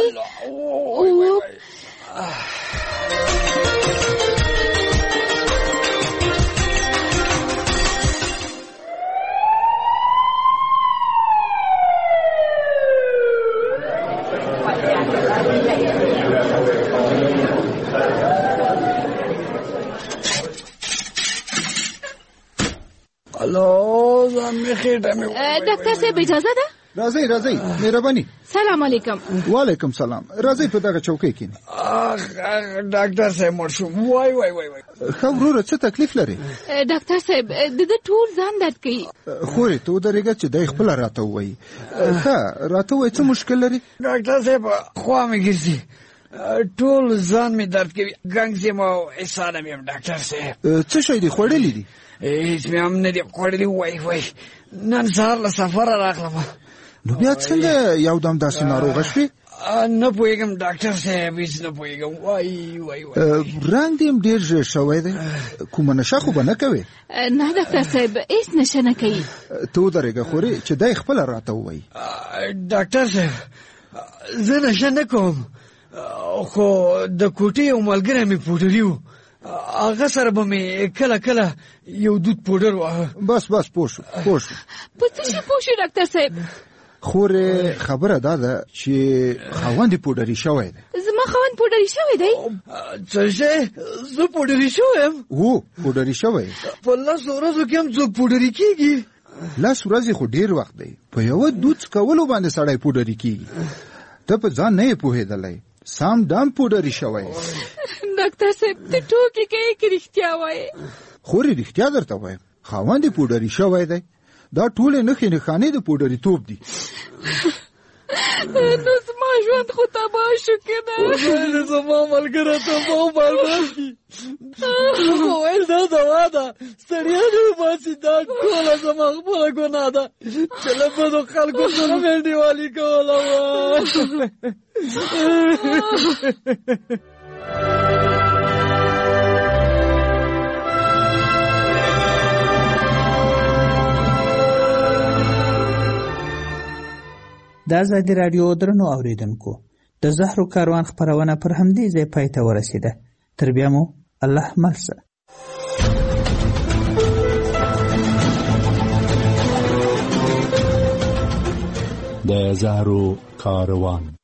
الو، ځان مې خېټه مې. ډاکټر صاحب اجازه ده؟ راځئ راځئ، مهرباني. سلام علیکم. وعلیکم سلام. راځئ په دغه چوکۍ کښېنئ. ډاکټر صاحب مړ شوم. وای وای وای وای. ښه وروره، څه تکلیف لري؟ ډاکټر صاحب د ده ټول ځان درد کوي. خورې ته ودرېږه چې دی خپله راته ووایي. ښه راته ووایي څه مشکل لري؟ ډاکټر صاحب خوا مې ګرځي، ټول ځان مې درد کوي، ګنګس یم او احسانه مې یم. ډاکټر صاحب څه شی دي خوړلي دي؟ هېڅ مې هم نه دي خوړلي. وای وای، نن سهار له سفره راغلم. نو بیا څنګه یو دم داسې ناروغه شوې؟ نه پوهېږم ډاکټر صاحب، هېڅ نه پوهېږم. وای وای وای. رنګ دې هم ډېر ژېړ شوی دی، کومه نشه خو به نه کوې؟ نه ډاکټر صاحب، هېڅ نشه نه کوي. ته ودرېږه خورې چې دی خپله راته ووایي. ډاکټر صاحب زه نشه نه کوم، خو د کوټې یو ملګری مې پوډري و، هغه سره به مې کله کله یو دود پوډر واهه. بس بس پوه شو پوه شو. په څه شي پوه شو ډاکټر صاحب؟ خورې خبره دا ده چې خاوند یې پوډري شوی دی. زما خاوند پوډري شوی دی؟ څه شی؟ زه پوډري شوی یم؟ هو پوډري شوی. په 10 ورځو کې هم څوک پوډري کېږي؟ 10 ورځې خو ډېر وخت دی، په یوه دود څکولو باندې سړی پوډري کېږي. ته په ځان نه یې پوهېدلی، سام دام پوډري شوی. ډاکټر صاحب ته ټوکې کوې که رښتیا وایې؟ خورې رښتیا درته وایم، خاوند یې پوډري شوی دی. دا ټولې نښې نښانې د پوډري توب دي. نو زما ژوند خو تباه شو که نه؟ خدای زما ملګری تباه و برباد کړي. خو ویل دا دوا ده، ستړیا دې وباسي، دا ټوله زما خپله ګناه ده چې له بدو خلکو سره مې انډیوالي کوله وه. د ازادي راډیو درنو اوریدونکو، د زهرو کاروان خپرونه پر همدې ځای پای ته ورسېده. تر بیا مو الله ملسه. د زهرو کاروان.